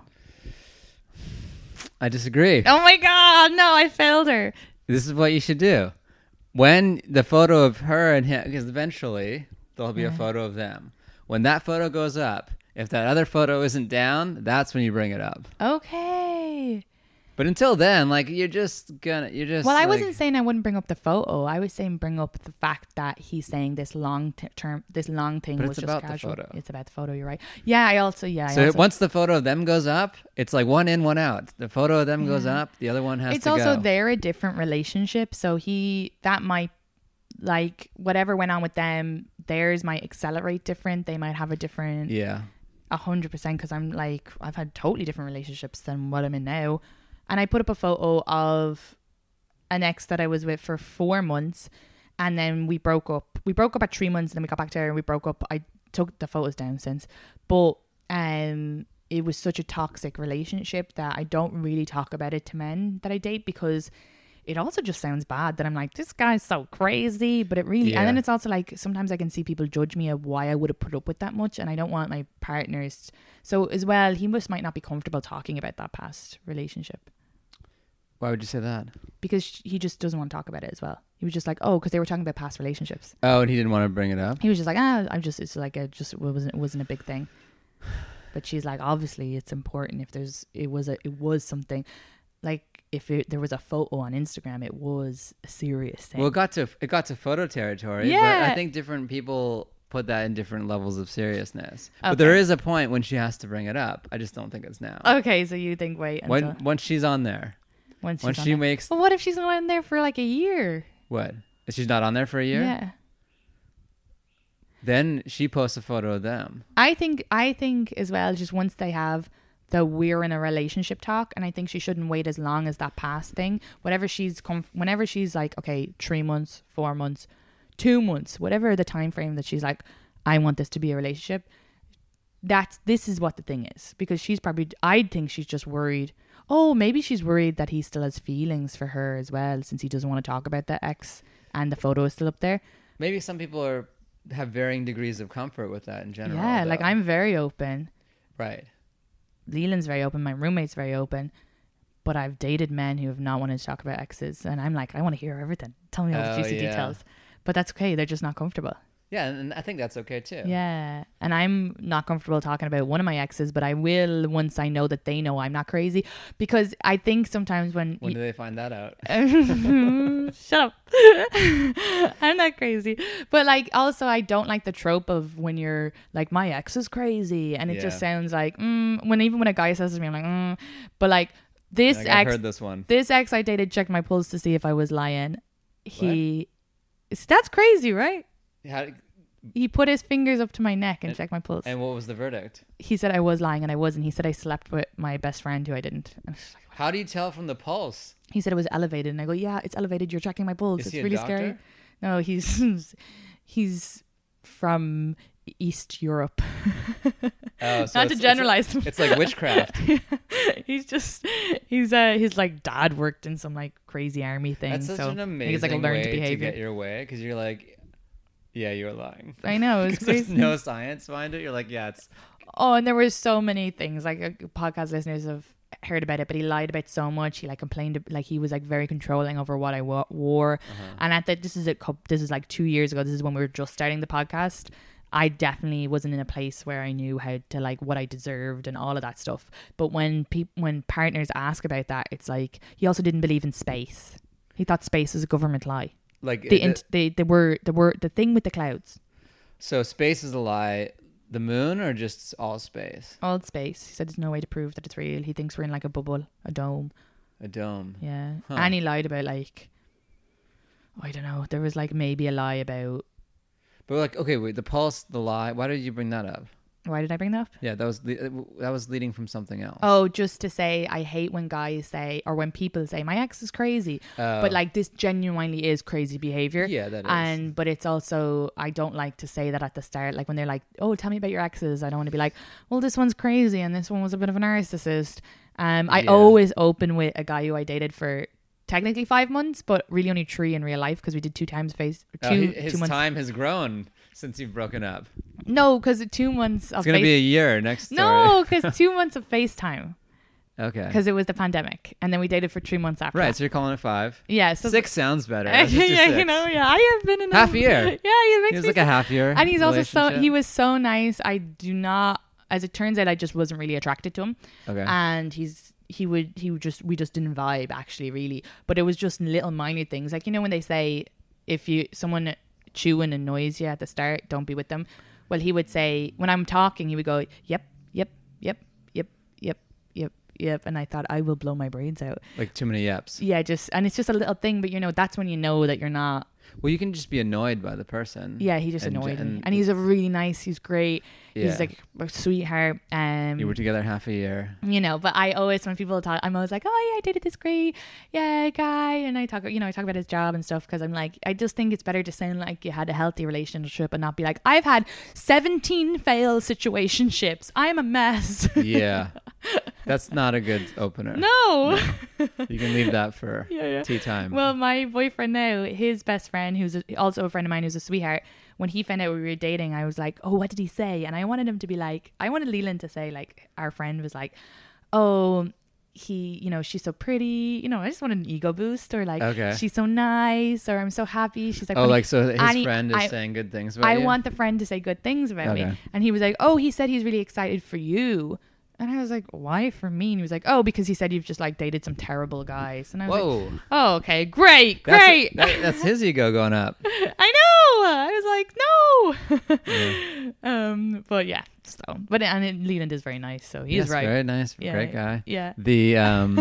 I disagree. Oh my God, no, I failed her. This is what you should do. When the photo of her and him, because eventually there'll be a photo of them. When that photo goes up, if that other photo isn't down, that's when you bring it up. Okay. But until then, like, you're just. Well, I wasn't saying I wouldn't bring up the photo. I was saying bring up the fact that he's saying this long thing but was just about casual. the photo. It's about the photo. You're right. Yeah, So once the photo of them goes up, it's like one in, one out. The photo of them goes up, the other one has to go. It's also they're a different relationship, so that might, like, whatever went on with them, theirs might accelerate different. They might have a different. Yeah. 100%, because I'm like, I've had totally different relationships than what I'm in now. And I put up a photo of an ex that I was with for 4 months, and then we broke up. We broke up at 3 months, and then we got back together and we broke up. I took the photos down since, but it was such a toxic relationship that I don't really talk about it to men that I date, because it also just sounds bad that I'm like, this guy's so crazy, but it really, and then it's also like, sometimes I can see people judge me of why I would have put up with that much, and I don't want my partners. So as well, he might not be comfortable talking about that past relationship. Why would you say that? Because he just doesn't want to talk about it as well. He was just like, oh, because they were talking about past relationships. Oh, and he didn't want to bring it up? He was just like, it's like, it wasn't a big thing. But she's like, obviously it's important if it was something, like if there was a photo on Instagram, it was a serious thing. Well, it got to photo territory. Yeah. But I think different people put that in different levels of seriousness. Okay. But there is a point when she has to bring it up. I just don't think it's now. Okay, so you think wait until Once she's on there. when When on she there. makes But what if she's on there for like a year? what? If she's not on there for a year? Yeah. Then she posts a photo of them. I think as well, just once they have the we're in a relationship talk, and I think she shouldn't wait as long as that past thing. Whenever she's like, okay, 3 months, 4 months, 2 months, whatever the time frame that she's like, I want this to be a relationship. This is what the thing is, because I think she's just worried. Oh, maybe she's worried that he still has feelings for her as well, since he doesn't want to talk about the ex and the photo is still up there. Maybe some people have varying degrees of comfort with that in general. Yeah, though. like I'm very open. Right. Leland's very open. My roommate's very open. But I've dated men who have not wanted to talk about exes. And I'm like, I want to hear everything. Tell me all the juicy details. But that's okay. They're just not comfortable. Yeah, and I think that's okay too. Yeah. And I'm not comfortable talking about one of my exes, but I will once I know that they know I'm not crazy. Because I think sometimes when do they find that out? Shut up. I'm not crazy. But like also I don't like the trope of when you're like, my ex is crazy, and it just sounds like when a guy says to me, I'm like but like this I've ex heard this one. This ex I dated checked my pulse to see if I was lying. That's crazy, right? He put his fingers up to my neck and checked my pulse. And what was the verdict? He said I was lying and I wasn't. He said I slept with my best friend who I didn't. And I was like, how do you tell from the pulse? he said it was elevated, and I go, yeah, it's elevated. You're checking my pulse. Is It's he a really doctor? scary. No, he's from East Europe. Oh, so Not to generalize him. It's like witchcraft. His like dad worked in some like crazy army thing. That's such so an amazing he's like a learned way behavior. to get your way, because you're like, yeah, you're lying. I know, it's 'Cause there's crazy. no science behind it. You're like, yeah, it's Oh, and there were so many things. Like podcast listeners have heard about it, but he lied about so much. He like complained, like he was like very controlling over what I wore. And this is like 2 years ago. This is when we were just starting the podcast. I definitely wasn't in a place where I knew how to like what I deserved and all of that stuff. But when partners ask about that, it's like he also didn't believe in space. He thought space was a government lie. like The thing with the clouds. so space is a lie. The moon or just all space? All space. He said there's no way to prove that it's real. He thinks we're in like a bubble, a dome. A dome. Yeah. Huh. And he lied about like, I don't know. There was like maybe a lie about. But like, okay, wait, the pulse, the lie. Why did you bring that up? Why did I bring that up? Yeah, that was leading from something else. Oh, just to say, I hate when guys say, or when people say, my ex is crazy. But like, this genuinely is crazy behavior. Yeah, that is. But it's also, I don't like to say that at the start. Like when they're like, oh, tell me about your exes. I don't want to be like, well, this one's crazy and this one was a bit of a narcissist. I always open with a guy who I dated for technically 5 months, but really only 3 in real life, because we did 2 times his 2 months. time has grown since you've broken up. No, because 2 months of It's gonna be a year next story. No, because 2 months of FaceTime. Okay. Because it was the pandemic, and then we dated for 3 months after. Right, that. so you're calling it 5. Yeah, so 6 sounds better. yeah, Let's just do 6. you know, yeah, I have been in Half a year. Yeah, it makes He was me like a half year. And he's also he relationship. was so nice. I do not, as it turns out, I just wasn't really attracted to him. Okay. And we just didn't vibe actually, really. But it was just little minor things, like, you know when they say if someone chewing annoys you at the start, don't be with them. Well, he would say, when I'm talking, he would go, yep, yep, yep, yep, yep, yep, yep. And I thought, I will blow my brains out. Like too many yeps. Yeah, and it's just a little thing, but that's when you know that you're not. Well, you can just be annoyed by the person. Yeah, he just annoyed me. And he's he's great. Yeah. He's like a sweetheart. You were together half a year. But I always, when people talk, I'm always like, oh yeah, I dated this great guy, and I talk about his job and stuff, because I'm like, I just think it's better to sound like you had a healthy relationship and not be like, I've had 17 failed situationships, I'm a mess. Yeah. That's not a good opener. No. You can leave that for tea time. Well, my boyfriend now, his best friend, who's also a friend of mine, who's a sweetheart, when he found out we were dating, I was like, oh, what did he say? And I wanted him to be like, I wanted Leland to say, like, our friend was like, oh, he, you know, she's so pretty, you know, I just want an ego boost, or like, Okay. she's so nice, or I'm so happy. She's like, Oh, funny. like, so his And friend is I- saying good things about I you? want the friend to say good things about me. Okay. And he was like, oh, he said he's really excited for you. And I was like, why for me? And he was like, oh, because he said you've just like dated some terrible guys. And I was like, Whoa. oh, okay, great. That's his ego going up. I know. I was like, no. But yeah. So, but and Leland is very nice, so he's Yes, right. very nice. Yeah, Great guy. Yeah. The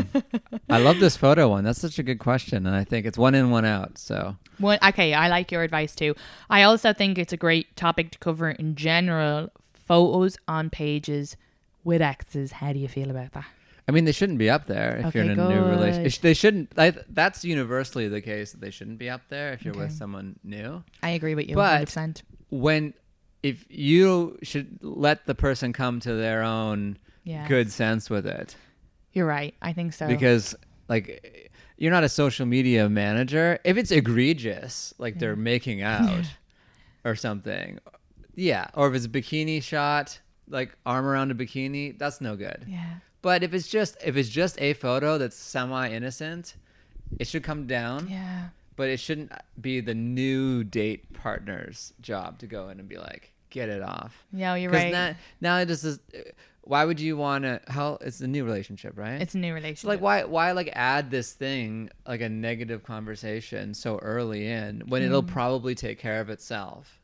I love this photo one. That's such a good question, and I think it's one in, one out. So Okay, I like your advice too. I also think it's a great topic to cover in general. Photos on pages with exes. How do you feel about that? I mean, they shouldn't be up there if you're in a new good. relationship. They shouldn't. That's universally the case that they shouldn't be up there if you're with someone new. I agree with you. But 100%. If you should let the person come to their own Yeah. good sense with it, You're right. I think so. because like you're not a social media manager. If it's egregious, like they're making out or something, yeah, or if it's a bikini shot, like arm around a bikini, that's no good. yeah. But if it's just a photo that's semi innocent, it should come down. Yeah. But it shouldn't be the new date partner's job to go in and be like, get it off. Yeah, you're 'Cause right. now it just is. Why would you want to? It's a new relationship, right? It's a new So relationship. like why like add this thing, like a negative conversation so early in when it'll probably take care of itself.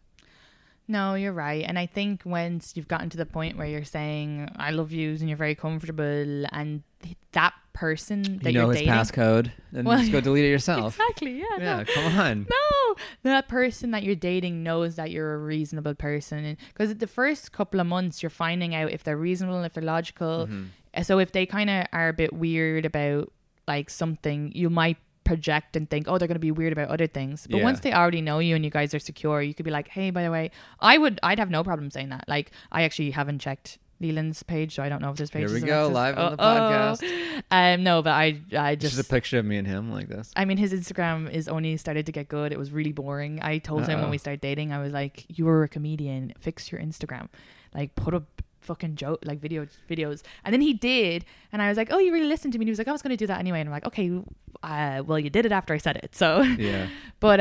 No, you're right. And I think once you've gotten to the point where you're saying I love yous and you're very comfortable, and that person that You know you're his dating, passcode, then Well, just go delete it yourself. exactly, yeah, Yeah, no. come on. No, that person that you're dating knows that you're a reasonable person, because the first couple of months you're finding out if they're reasonable, if they're logical. So if they kind of are a bit weird about like something, you might project and think, oh, they're going to be weird about other things. But Yeah. once they already know you and you guys are secure, you could be like, hey, by the way, I'd have no problem saying that. Like, I actually haven't checked Leland's page, so I don't know if this page Here we is go, Alexis. live on the podcast. No, but I Just just a picture of me and him like this. I mean, his Instagram is only started to get good. It was really boring. I told him when Uh-oh. we started dating, I was like, you were a comedian, fix your Instagram, like put up fucking joke, like videos. And then he did, and I was like, oh, you really listened to me? And he was like, I was going to do that anyway. And I'm like, okay, well, you did it after I said it. So Yeah. but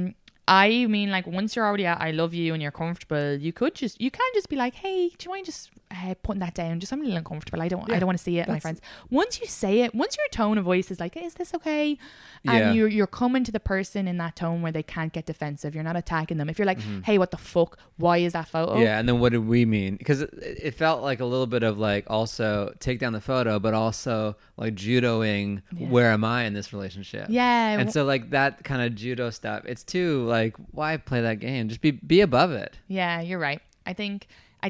I mean, like, once you're already at I love you and you're comfortable, you can just be like, hey, do you mind just putting that down? Just, I'm a little uncomfortable. I don't want to see it, my friends. Once you say it, once your tone of voice is like, hey, is this okay? And Yeah. you're coming to the person in that tone where they can't get defensive. You're not attacking them. If you're like, hey, what the fuck? Why is that photo? Yeah, and then what did we mean? Because it felt like a little bit of like also take down the photo, but also like judoing. Where am I in this relationship? Yeah. And so like that kind of judo stuff, it's too like, why play that game? Just be above it. Yeah, you're right. I think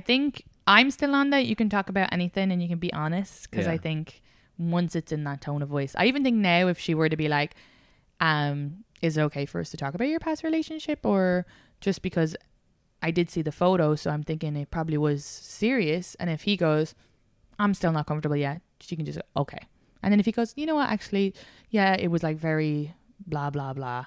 I'm still on that. You can talk about anything and you can be honest, because Yeah. I think once it's in that tone of voice, I even think now if she were to be like, is it okay for us to talk about your past relationship, or just because I did see the photo, so I'm thinking it probably was serious. And if he goes, I'm still not comfortable yet, she can just go, okay. And then if he goes, you know what, actually, yeah, it was like very blah, blah, blah.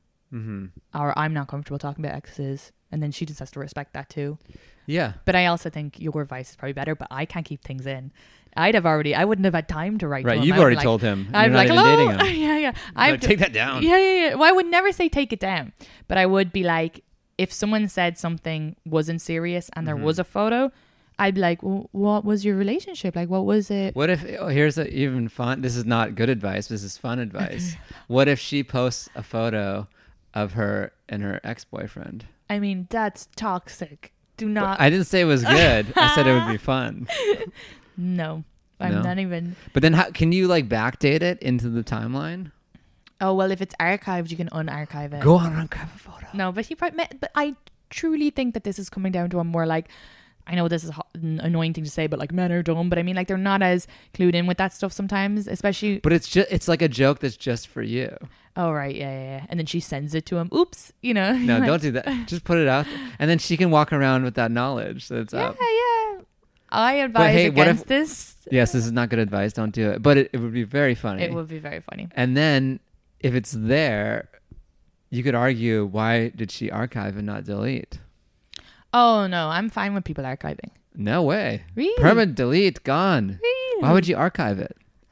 Or I'm not comfortable talking about exes. And then she just has to respect that too. Yeah. But I also think your advice is probably better, but I can't keep things in. I wouldn't have had time to write to Right. him. You've I'd be already like- told him. I'd You're be not like, even hello? dating him. Yeah. Like, take that down. Yeah. Well, I would never say take it down, but I would be like, if someone said something wasn't serious and there was a photo, I'd be like, well, what was your relationship? Like, what was it? What if, here's a even fun, this is not good advice, this is fun advice. What if she posts a photo of her and her ex-boyfriend? I mean, that's toxic. Do not. I didn't say it was good. I said it would be fun. No, I'm No? not even. But then how can you like backdate it into the timeline? Oh, well, if it's archived, you can unarchive it. Go on and grab a photo. No, but but I truly think that this is coming down to a more like, I know this is an annoying thing to say, but like men are dumb, but I mean like they're not as clued in with that stuff sometimes, especially. But it's like a joke that's just for you. Oh, right. Yeah. And then she sends it to him. Oops. You know. No, like, don't do that. Just put it out there. And then she can walk around with that knowledge that it's up. Yeah. I advise hey, what against if- this. Yes, this is not good advice. Don't do it. But it would be very funny. It would be very funny. And then if it's there, you could argue, why did she archive and not delete? Oh, no. I'm fine with people archiving. No way. Really? Permanent delete, gone. Really? Why would you archive it?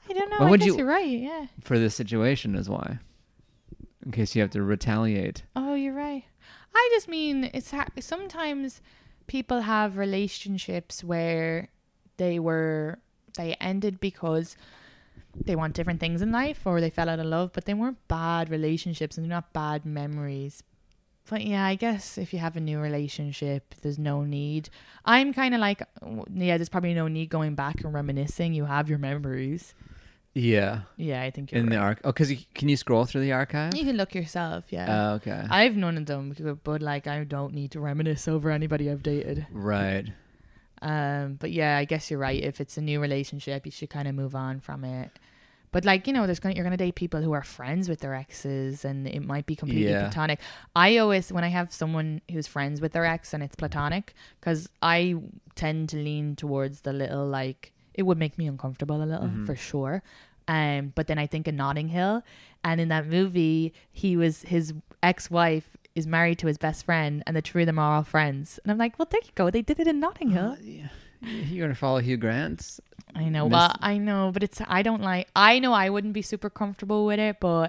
I don't know. Why I would guess you- you're right. Yeah. For this situation is why. In case you have to retaliate. Oh, you're right. I just mean sometimes people have relationships where they ended because they want different things in life or they fell out of love, but they weren't bad relationships and they're not bad memories. But yeah, I guess if you have a new relationship, there's no need. I'm kind of like, yeah, there's probably no need going back and reminiscing. You have your memories. Yeah. Yeah, I think you're In the right. because can you scroll through the archive? You can look yourself, yeah. Oh, okay. I've none of them, but like I don't need to reminisce over anybody I've dated. Right. But yeah, I guess you're right. If it's a new relationship, you should kind of move on from it. But like, you know, you're gonna date people who are friends with their exes, and it might be completely platonic. I always, when I have someone who's friends with their ex and it's platonic, because I tend to lean towards the little like it would make me uncomfortable a little for sure. But then I think of Notting Hill, and in that movie, his ex-wife is married to his best friend, and the two of them are all friends. And I'm like, well, there you go. They did it in Notting Hill. You're gonna follow Hugh Grant? I know. Well, I know, but I don't like. I know I wouldn't be super comfortable with it, but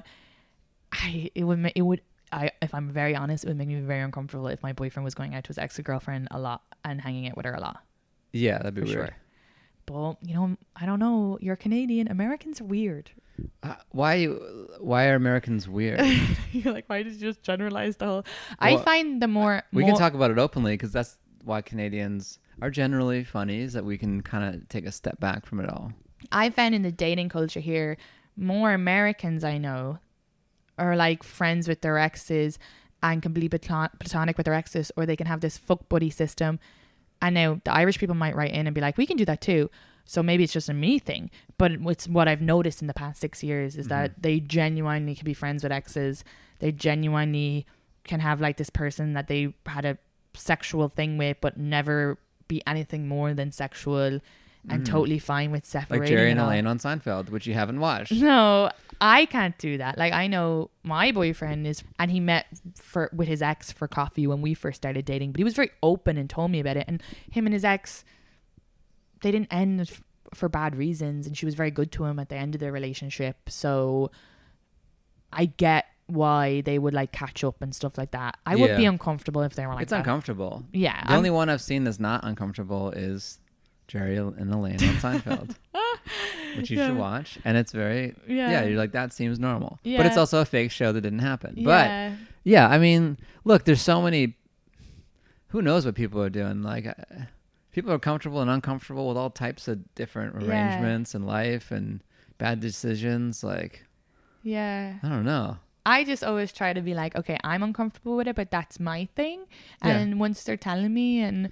if I'm very honest, it would make me very uncomfortable if my boyfriend was going out to his ex-girlfriend a lot and hanging out with her a lot. Yeah, that'd be For weird. sure. But you know, I don't know. You're Canadian. Americans are weird. Why are Americans weird? You're like, why did you just generalize the whole? Well, I find the more We can talk about it openly because that's why Canadians are generally funny, is that we can kind of take a step back from it all. I found in the dating culture here, more Americans I know are like friends with their exes and can be platonic with their exes, or they can have this fuck buddy system. And now the Irish people might write in and be like, we can do that too. So maybe it's just a me thing. But it's what I've noticed in the past 6 years is that they genuinely can be friends with exes. They genuinely can have like this person that they had a sexual thing with, but never be anything more than sexual, and totally fine with separating. Like Jerry and all. Elaine on Seinfeld, which you haven't watched. No, I can't do that. Like, I know my boyfriend and he met with his ex for coffee when we first started dating, but he was very open and told me about it. And him and his ex, they didn't end for bad reasons, and she was very good to him at the end of their relationship. So I get why they would like catch up and stuff like that. I would be uncomfortable if they were like It's that. uncomfortable. Yeah. The only one I've seen that's not uncomfortable is Jerry and Elaine on Seinfeld, which you should watch. And it's very, you're like, that seems normal. But it's Yeah. also a fake show that didn't happen. Yeah. But yeah, I mean, look, there's so many, who knows what people are doing? Like, people are comfortable and uncomfortable with all types of different arrangements in life and bad decisions. Like, Yeah. I don't know. I just always try to be like, okay, I'm uncomfortable with it, but that's my thing. And once they're telling me, and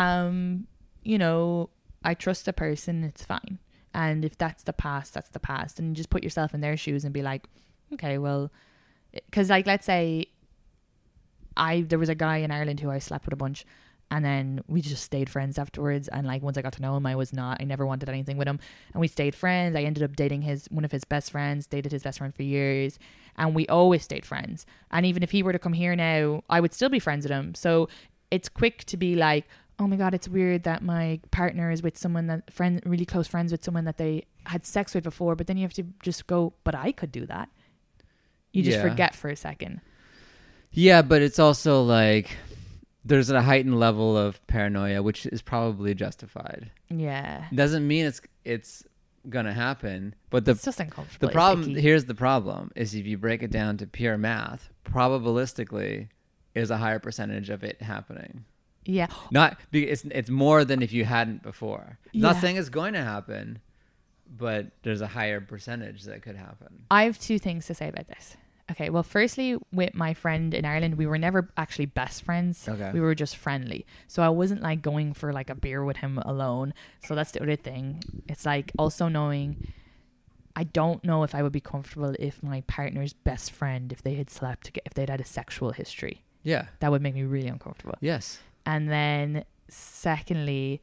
you know, I trust the person, it's fine. And if that's the past, that's the past. And just put yourself in their shoes and be like, okay, well, because like, let's say there was a guy in Ireland who I slept with a bunch, and then we just stayed friends afterwards. And like, once I got to know him, I never wanted anything with him, and we stayed friends. I ended up dating one of his best friends, dated his best friend for years, and we always stayed friends. And even if he were to come here now, I would still be friends with him. So it's quick to be like, oh my God, it's weird that my partner is with someone really close friends with someone that they had sex with before. But then you have to just go, but I could do that. You just forget for a second. Yeah, but it's also like there's a heightened level of paranoia, which is probably justified. Yeah. Doesn't mean it's gonna happen, but It's just uncomfortable. the problem It's icky. here's the problem is if you break it down to pure math, probabilistically is a higher percentage of it happening. Yeah. Not it's more than if you hadn't before. Not Yeah. saying it's going to happen, but there's a higher percentage that could happen. I have two things to say about this. Okay, well, firstly, with my friend in Ireland, we were never actually best friends. Okay. We were just friendly. So I wasn't like going for like a beer with him alone. So that's the other thing. It's like also knowing, I don't know if I would be comfortable if my partner's best friend, if they had if they'd had a sexual history. Yeah. That would make me really uncomfortable. Yes. And then secondly,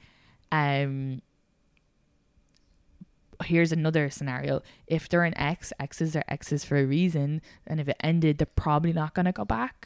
here's another scenario. If they're an ex, exes are exes for a reason, and if it ended, they're probably not going to go back.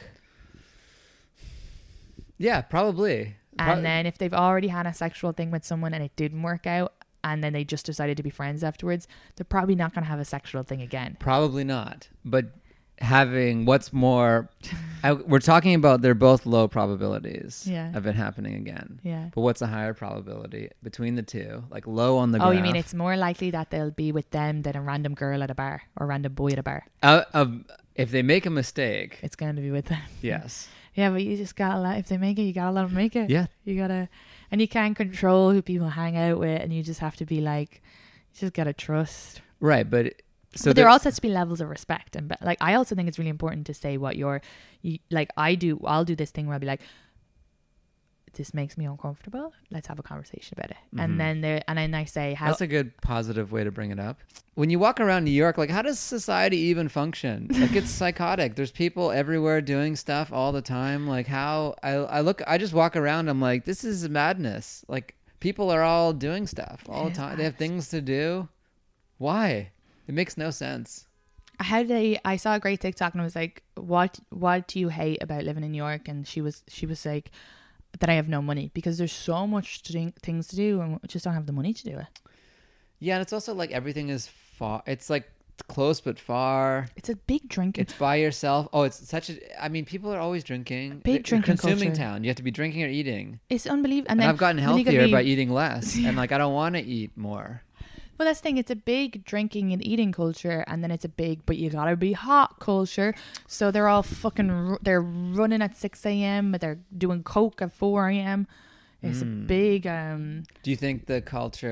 Yeah, probably. And then if they've already had a sexual thing with someone and it didn't work out, and then they just decided to be friends afterwards, they're probably not going to have a sexual thing again. Probably not. But having what's more, we're talking about they're both low probabilities of it happening again. Yeah. But what's a higher probability between the two? Like low on the Oh, graph. you mean it's more likely that they'll be with them than a random girl at a bar or a random boy at a bar? If they make a mistake, It's going to be with them. yes. Yeah, but you just gotta if they make it, you gotta let them make it. Yeah. You gotta, and you can't control who people hang out with, and you just have to be like, you just gotta trust. Right, but there also has to be levels of respect, and like I also think it's really important to say what like I'll do this thing where I'll be like, this makes me uncomfortable. Let's have a conversation about it. And then I say, how that's a good positive way to bring it up. When you walk around New York, like how does society even function? Like it's psychotic. There's people everywhere doing stuff all the time. Like how I just walk around. I'm like, this is madness. Like people are all doing stuff all the time. They have things to do. Why? It makes no sense. I saw a great TikTok and I was like, what do you hate about living in New York? And she was like, that I have no money, because there's so much things to do and we just don't have the money to do it. Yeah, and it's also like everything is far. It's like close but far. It's a big drinking. It's by yourself. Oh, it's such a. I mean, people are always drinking. Big drinking consuming culture. town. You have to be drinking or eating. It's unbelievable. And then I've gotten then you healthier gotta by eating less, and like I don't want to eat more. Well, that's the thing. It's a big drinking and eating culture, and then it's a big, but you gotta be hot culture. So they're all they're running at 6 a.m. but they're doing coke at 4 a.m. It's a big. Do you think the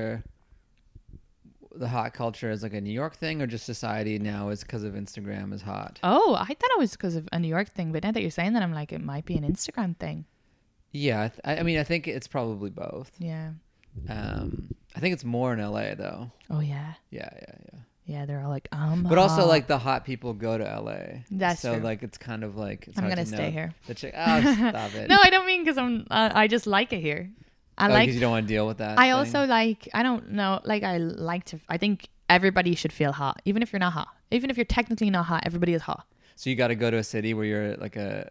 hot culture is like a New York thing, or just society now is because of Instagram is hot? Oh, I thought it was because of a New York thing, but now that you're saying that, I'm like, it might be an Instagram thing. Yeah, I mean, I think it's probably both. Yeah. I think it's more in LA though. Oh yeah. Yeah. Yeah, they're all like, But also, like the hot people go to LA. That's so true. like it's kind of like it's I'm hard gonna to stay know. here. The chick, stop it. No, I don't mean because I just like it here. Because you don't want to deal with that. I also like. I don't know. Like I like to. I think everybody should feel hot, even if you're not hot. Even if you're technically not hot, everybody is hot. So you got to go to a city where you're like a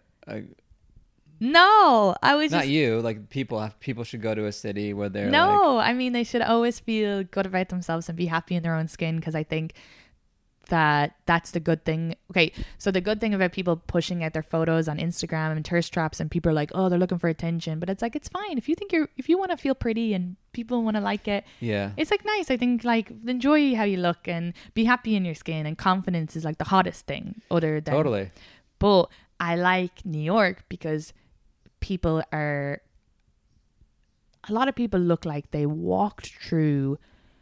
No, I was not just. you. Like people should go to a city where they're No, I mean they should always feel good about themselves and be happy in their own skin, because I think that's the good thing. Okay, so the good thing about people pushing out their photos on Instagram and thirst traps, and people are like, oh, they're looking for attention, but it's like, it's fine if you want to feel pretty and people want to like it. Yeah, it's like nice. I think like enjoy how you look and be happy in your skin, and confidence is like the hottest thing other than totally. But I like New York because a lot of people look like they walked through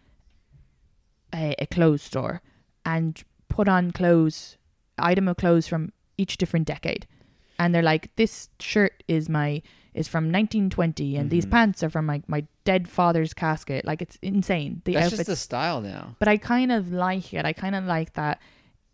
a clothes store and put on item of clothes from each different decade, and they're like, this shirt is from 1920 and these pants are from my dead father's casket. Like, it's insane. That's outfits, just the style now. But I kind of like it. I kind of like that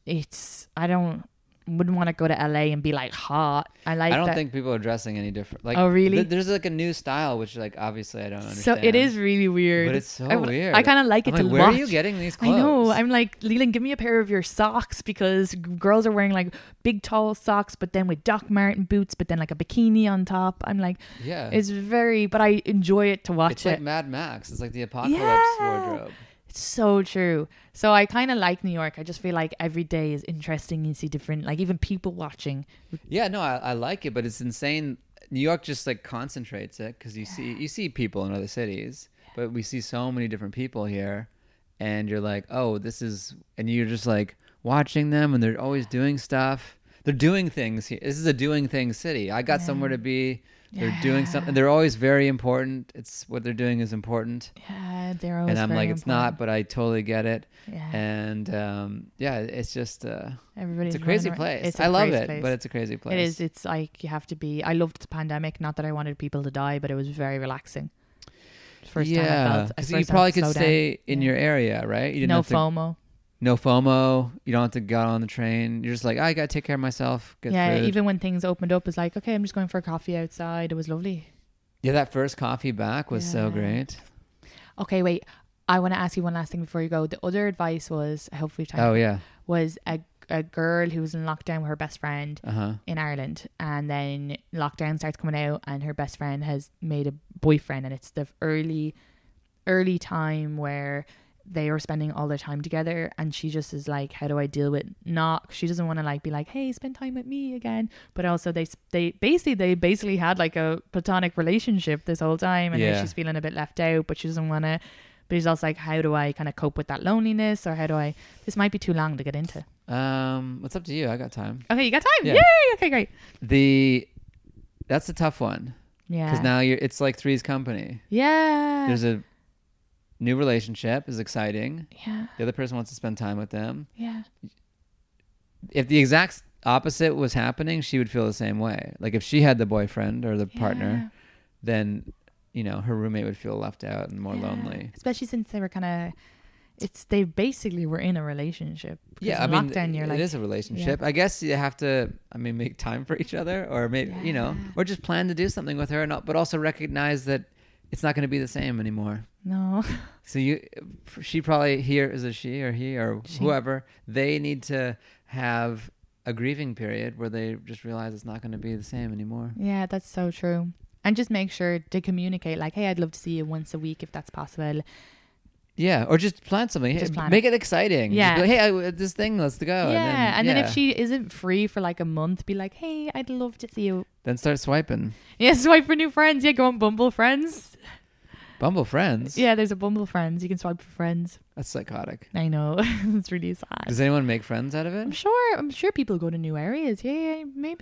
wouldn't want to go to LA and be like hot. I don't think people are dressing any different. Like, oh really? There's like a new style, which like obviously I don't understand. So it is really weird. But it's so weird. I kind of like it to where watch. are you getting these clothes? I know. I'm like, Leland, give me a pair of your socks, because girls are wearing like big tall socks, but then with Doc Marten boots, but then like a bikini on top. I'm like, yeah, it's but I enjoy it to watch it's like Mad Max. It's like the apocalypse wardrobe. It's so true. So I kind of like New York. I just feel like every day is interesting. You see different, like even people watching. Yeah, no, I like it, but it's insane. New York just like concentrates it, because you see people in other cities, but we see so many different people here, and you're like, oh, and you're just like watching them, and they're always doing stuff. They're doing things here. This is a doing things city. I got somewhere to be. They're doing something. They're always very important. It's what they're doing is important. Yeah, they're always. And I'm like, important. it's not, but I totally get it. Yeah. And it's just everybody's. It's a crazy place. I love it, but it's a crazy place. It is. It's like you have to be. I loved the pandemic. Not that I wanted people to die, but it was very relaxing. First time I felt. Because you probably could stay in your area, right? You didn't have FOMO. No FOMO. You don't have to get on the train. You're just like, I gotta take care of myself. Get food. Even when things opened up, it's like, okay, I'm just going for a coffee outside. It was lovely. Yeah, that first coffee back was so great. Okay, wait. I want to ask you one last thing before you go. The other advice was, I hope we've time. Oh yeah. Was a girl who was in lockdown with her best friend in Ireland, and then lockdown starts coming out, and her best friend has made a boyfriend, and it's the early early time where they are spending all their time together, and she just is like, how do I deal with not, she doesn't want to like be like, hey, spend time with me again, but also they basically had like a platonic relationship this whole time, and now she's feeling a bit left out, but she doesn't want to, but she's also like, how do I kind of cope with that loneliness, or how do I, this might be too long to get into. It's up to you. I got time. Okay, you got time. Yeah. Yay. Okay, great. That's a tough one. Yeah, because now it's like Three's Company. Yeah, There's a new relationship is exciting. Yeah. The other person wants to spend time with them. Yeah. If the exact opposite was happening, she would feel the same way. Like if she had the boyfriend or the partner, then, you know, her roommate would feel left out and more lonely. Especially since they were kind of, they basically were in a relationship. Yeah, I mean, it is a relationship. I guess you have to, make time for each other, or maybe, you know, or just plan to do something with her, but also recognize that it's not going to be the same anymore. No. So she probably, is it she or he or whoever, they need to have a grieving period where they just realize it's not going to be the same anymore. Yeah, that's so true. And just make sure to communicate like, hey, I'd love to see you once a week if that's possible. Yeah, or just plan something. Make it exciting. Yeah. Just be like, hey, this thing, let's go. Yeah, and then if she isn't free for like a month, be like, hey, I'd love to see you. Then start swiping. Yeah, swipe for new friends. Yeah, go on Bumble Friends. Bumble Friends? Yeah, there's a Bumble Friends. You can swipe for friends. That's psychotic. I know. It's really sad. Does anyone make friends out of it? I'm sure people go to new areas. Yeah, maybe.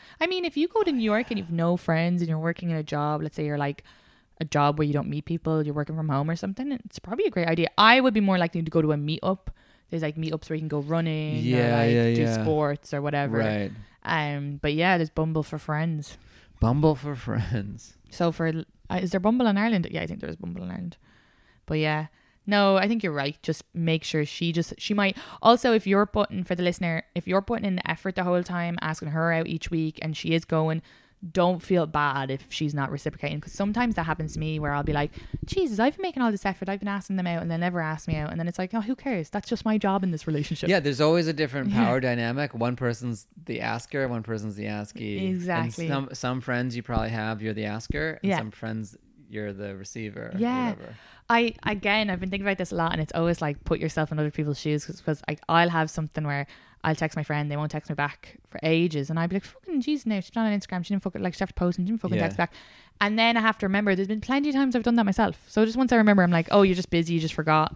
If you go to New York and you've no friends and you're working in a job, let's say you're like a job where you don't meet people, you're working from home or something, it's probably a great idea. I would be more likely to go to a meetup. There's like meetups where you can go running or do sports or whatever. Right. But yeah, there's Bumble for Friends. Bumble for Friends. So is there Bumble in Ireland? Yeah, I think there is Bumble in Ireland. But yeah, no, I think you're right. Just make sure she might also, if you're putting, for the listener, if you're putting in the effort the whole time, asking her out each week and she is going, don't feel bad if she's not reciprocating, because sometimes that happens to me where I'll be like, Jesus, I've been making all this effort, I've been asking them out and they never ask me out, and then it's like, oh, who cares, that's just my job in this relationship. Yeah, there's always a different power dynamic. One person's the asker, one person's the askee. Exactly. And some friends you probably have, you're the asker, and some friends you're the receiver. Yeah. Whatever. I've been thinking about this a lot, and it's always like, put yourself in other people's shoes, because I'll have something where I'll text my friend, they won't text me back for ages, and I'll be like, fucking Jesus, now she's not on Instagram, she didn't fucking, like, she have to post and she didn't fucking text back. And then I have to remember, there's been plenty of times I've done that myself. So just once I remember, I'm like, oh, you're just busy, you just forgot.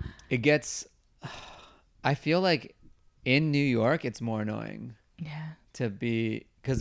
I feel like in New York it's more annoying. Yeah. To be, because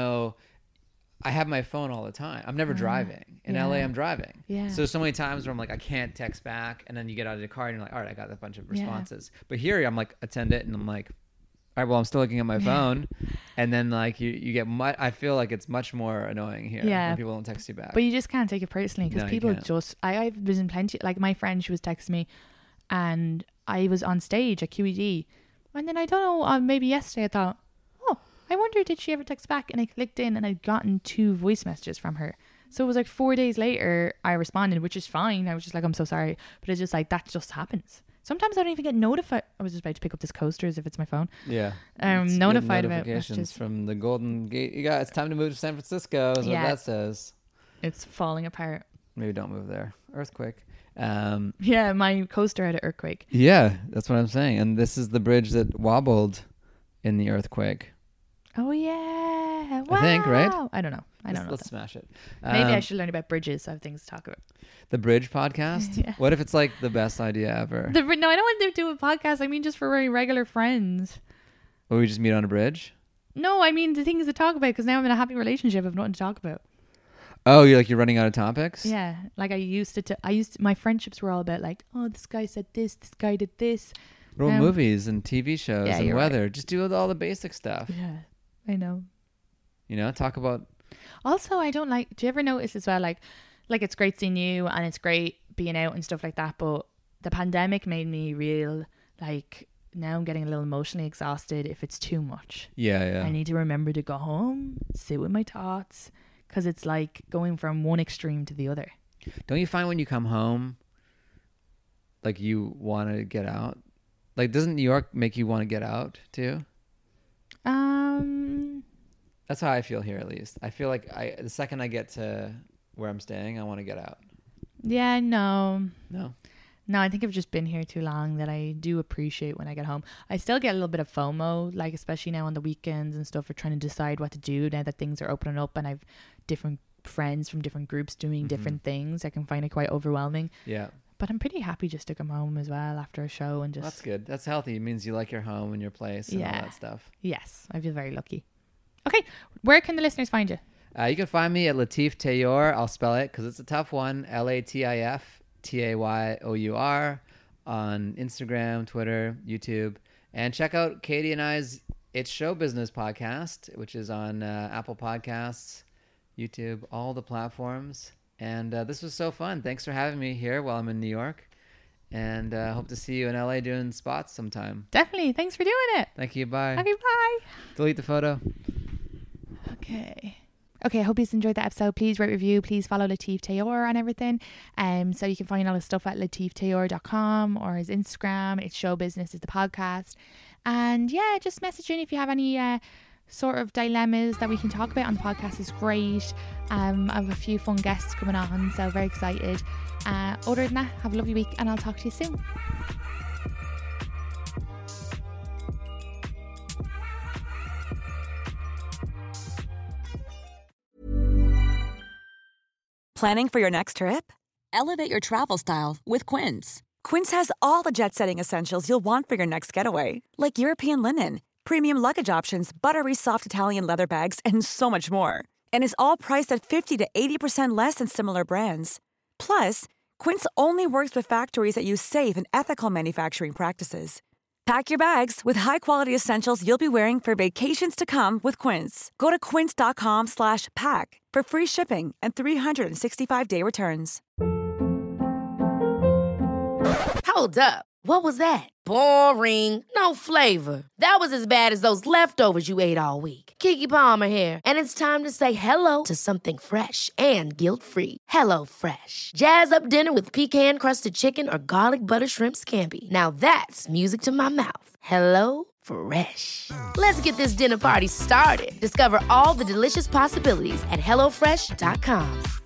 I have my phone all the time. I'm never driving. In LA, I'm driving. Yeah. So many times where I'm like, I can't text back, and then you get out of the car and you're like, all right, I got a bunch of responses. But here I'm like, attend it, and I'm like, all right, well, I'm still looking at my phone. And then like you get I feel like it's much more annoying here when people don't text you back. But you just can't take it personally, because people just, I've been plenty, like my friend, she was texting me and I was on stage at QED, and then I don't know, maybe yesterday I thought, oh, I wonder, did she ever text back? And I clicked in and I'd gotten 2 voice messages from her. So it was like 4 days later I responded, which is fine. I was just like, I'm so sorry. But it's just like, that just happens. Sometimes I don't even get notified. I was just about to pick up this coaster as if it's my phone. Yeah. Notified about notifications from the Golden Gate. It's time to move to San Francisco is what that says. It's falling apart. Maybe don't move there. Earthquake. Yeah, my coaster had an earthquake. Yeah, that's what I'm saying. And this is the bridge that wobbled in the earthquake. Oh yeah. Wow. I think, right? I don't know. Let's smash it. Maybe I should learn about bridges. I have things to talk about. The Bridge podcast? Yeah. What if it's like the best idea ever? No, I don't want to do a podcast. I mean, just for very regular friends. Or we just meet on a bridge? No, I mean the things to talk about, because now I'm in a happy relationship. I have nothing to talk about. Oh, you're running out of topics? Yeah. Like my friendships were all about like, oh, this guy said this guy did this. Movies and TV shows and weather. Right. Just do all the basic stuff. Yeah, I know. Talk about... Also, I don't like... Do you ever notice as well, like it's great seeing you and it's great being out and stuff like that, but the pandemic made me real, like, now I'm getting a little emotionally exhausted if it's too much. Yeah. I need to remember to go home, sit with my thoughts, because it's like going from one extreme to the other. Don't you find when you come home, like, you want to get out? Like, doesn't New York make you want to get out too? That's how I feel here, at least. I feel like the second I get to where I'm staying, I want to get out. Yeah, no. No, I think I've just been here too long that I do appreciate when I get home. I still get a little bit of FOMO, like especially now on the weekends and stuff, for trying to decide what to do now that things are opening up and I've different friends from different groups doing different things. I can find it quite overwhelming. Yeah. But I'm pretty happy just to come home as well after a show and just... That's good. That's healthy. It means you like your home and your place and all that stuff. Yes, I feel very lucky. Okay, where can the listeners find you? You can find me at Latif Tayour. I'll spell it because it's a tough one. LatifTayour on Instagram, Twitter, YouTube. And check out Katie and I's It's Show Business podcast, which is on Apple Podcasts, YouTube, all the platforms. And this was so fun. Thanks for having me here while I'm in New York. And hope to see you in LA doing spots sometime. Definitely. Thanks for doing it. Thank you. Bye. Okay, bye. Delete the photo. Okay, I hope you enjoyed the episode. Please rate, review. Please follow Latif Tayour on everything. So you can find all his stuff at latiftayour.com or his Instagram. It's Show Business is the podcast. And yeah, just message in if you have any sort of dilemmas that we can talk about on the podcast. Is great. I have a few fun guests coming on, so very excited. Other than that, have a lovely week and I'll talk to you soon. Planning for your next trip? Elevate your travel style with Quince. Quince has all the jet-setting essentials you'll want for your next getaway, like European linen, premium luggage options, buttery soft Italian leather bags, and so much more. And is all priced at 50 to 80% less than similar brands. Plus, Quince only works with factories that use safe and ethical manufacturing practices. Pack your bags with high-quality essentials you'll be wearing for vacations to come with Quince. Go to quince.com/pack for free shipping and 365-day returns. Hold up. What was that? Boring. No flavor. That was as bad as those leftovers you ate all week. Keke Palmer here, and it's time to say hello to something fresh and guilt-free. HelloFresh. Jazz up dinner with pecan-crusted chicken or garlic butter shrimp scampi. Now that's music to my mouth. HelloFresh. Let's get this dinner party started. Discover all the delicious possibilities at HelloFresh.com.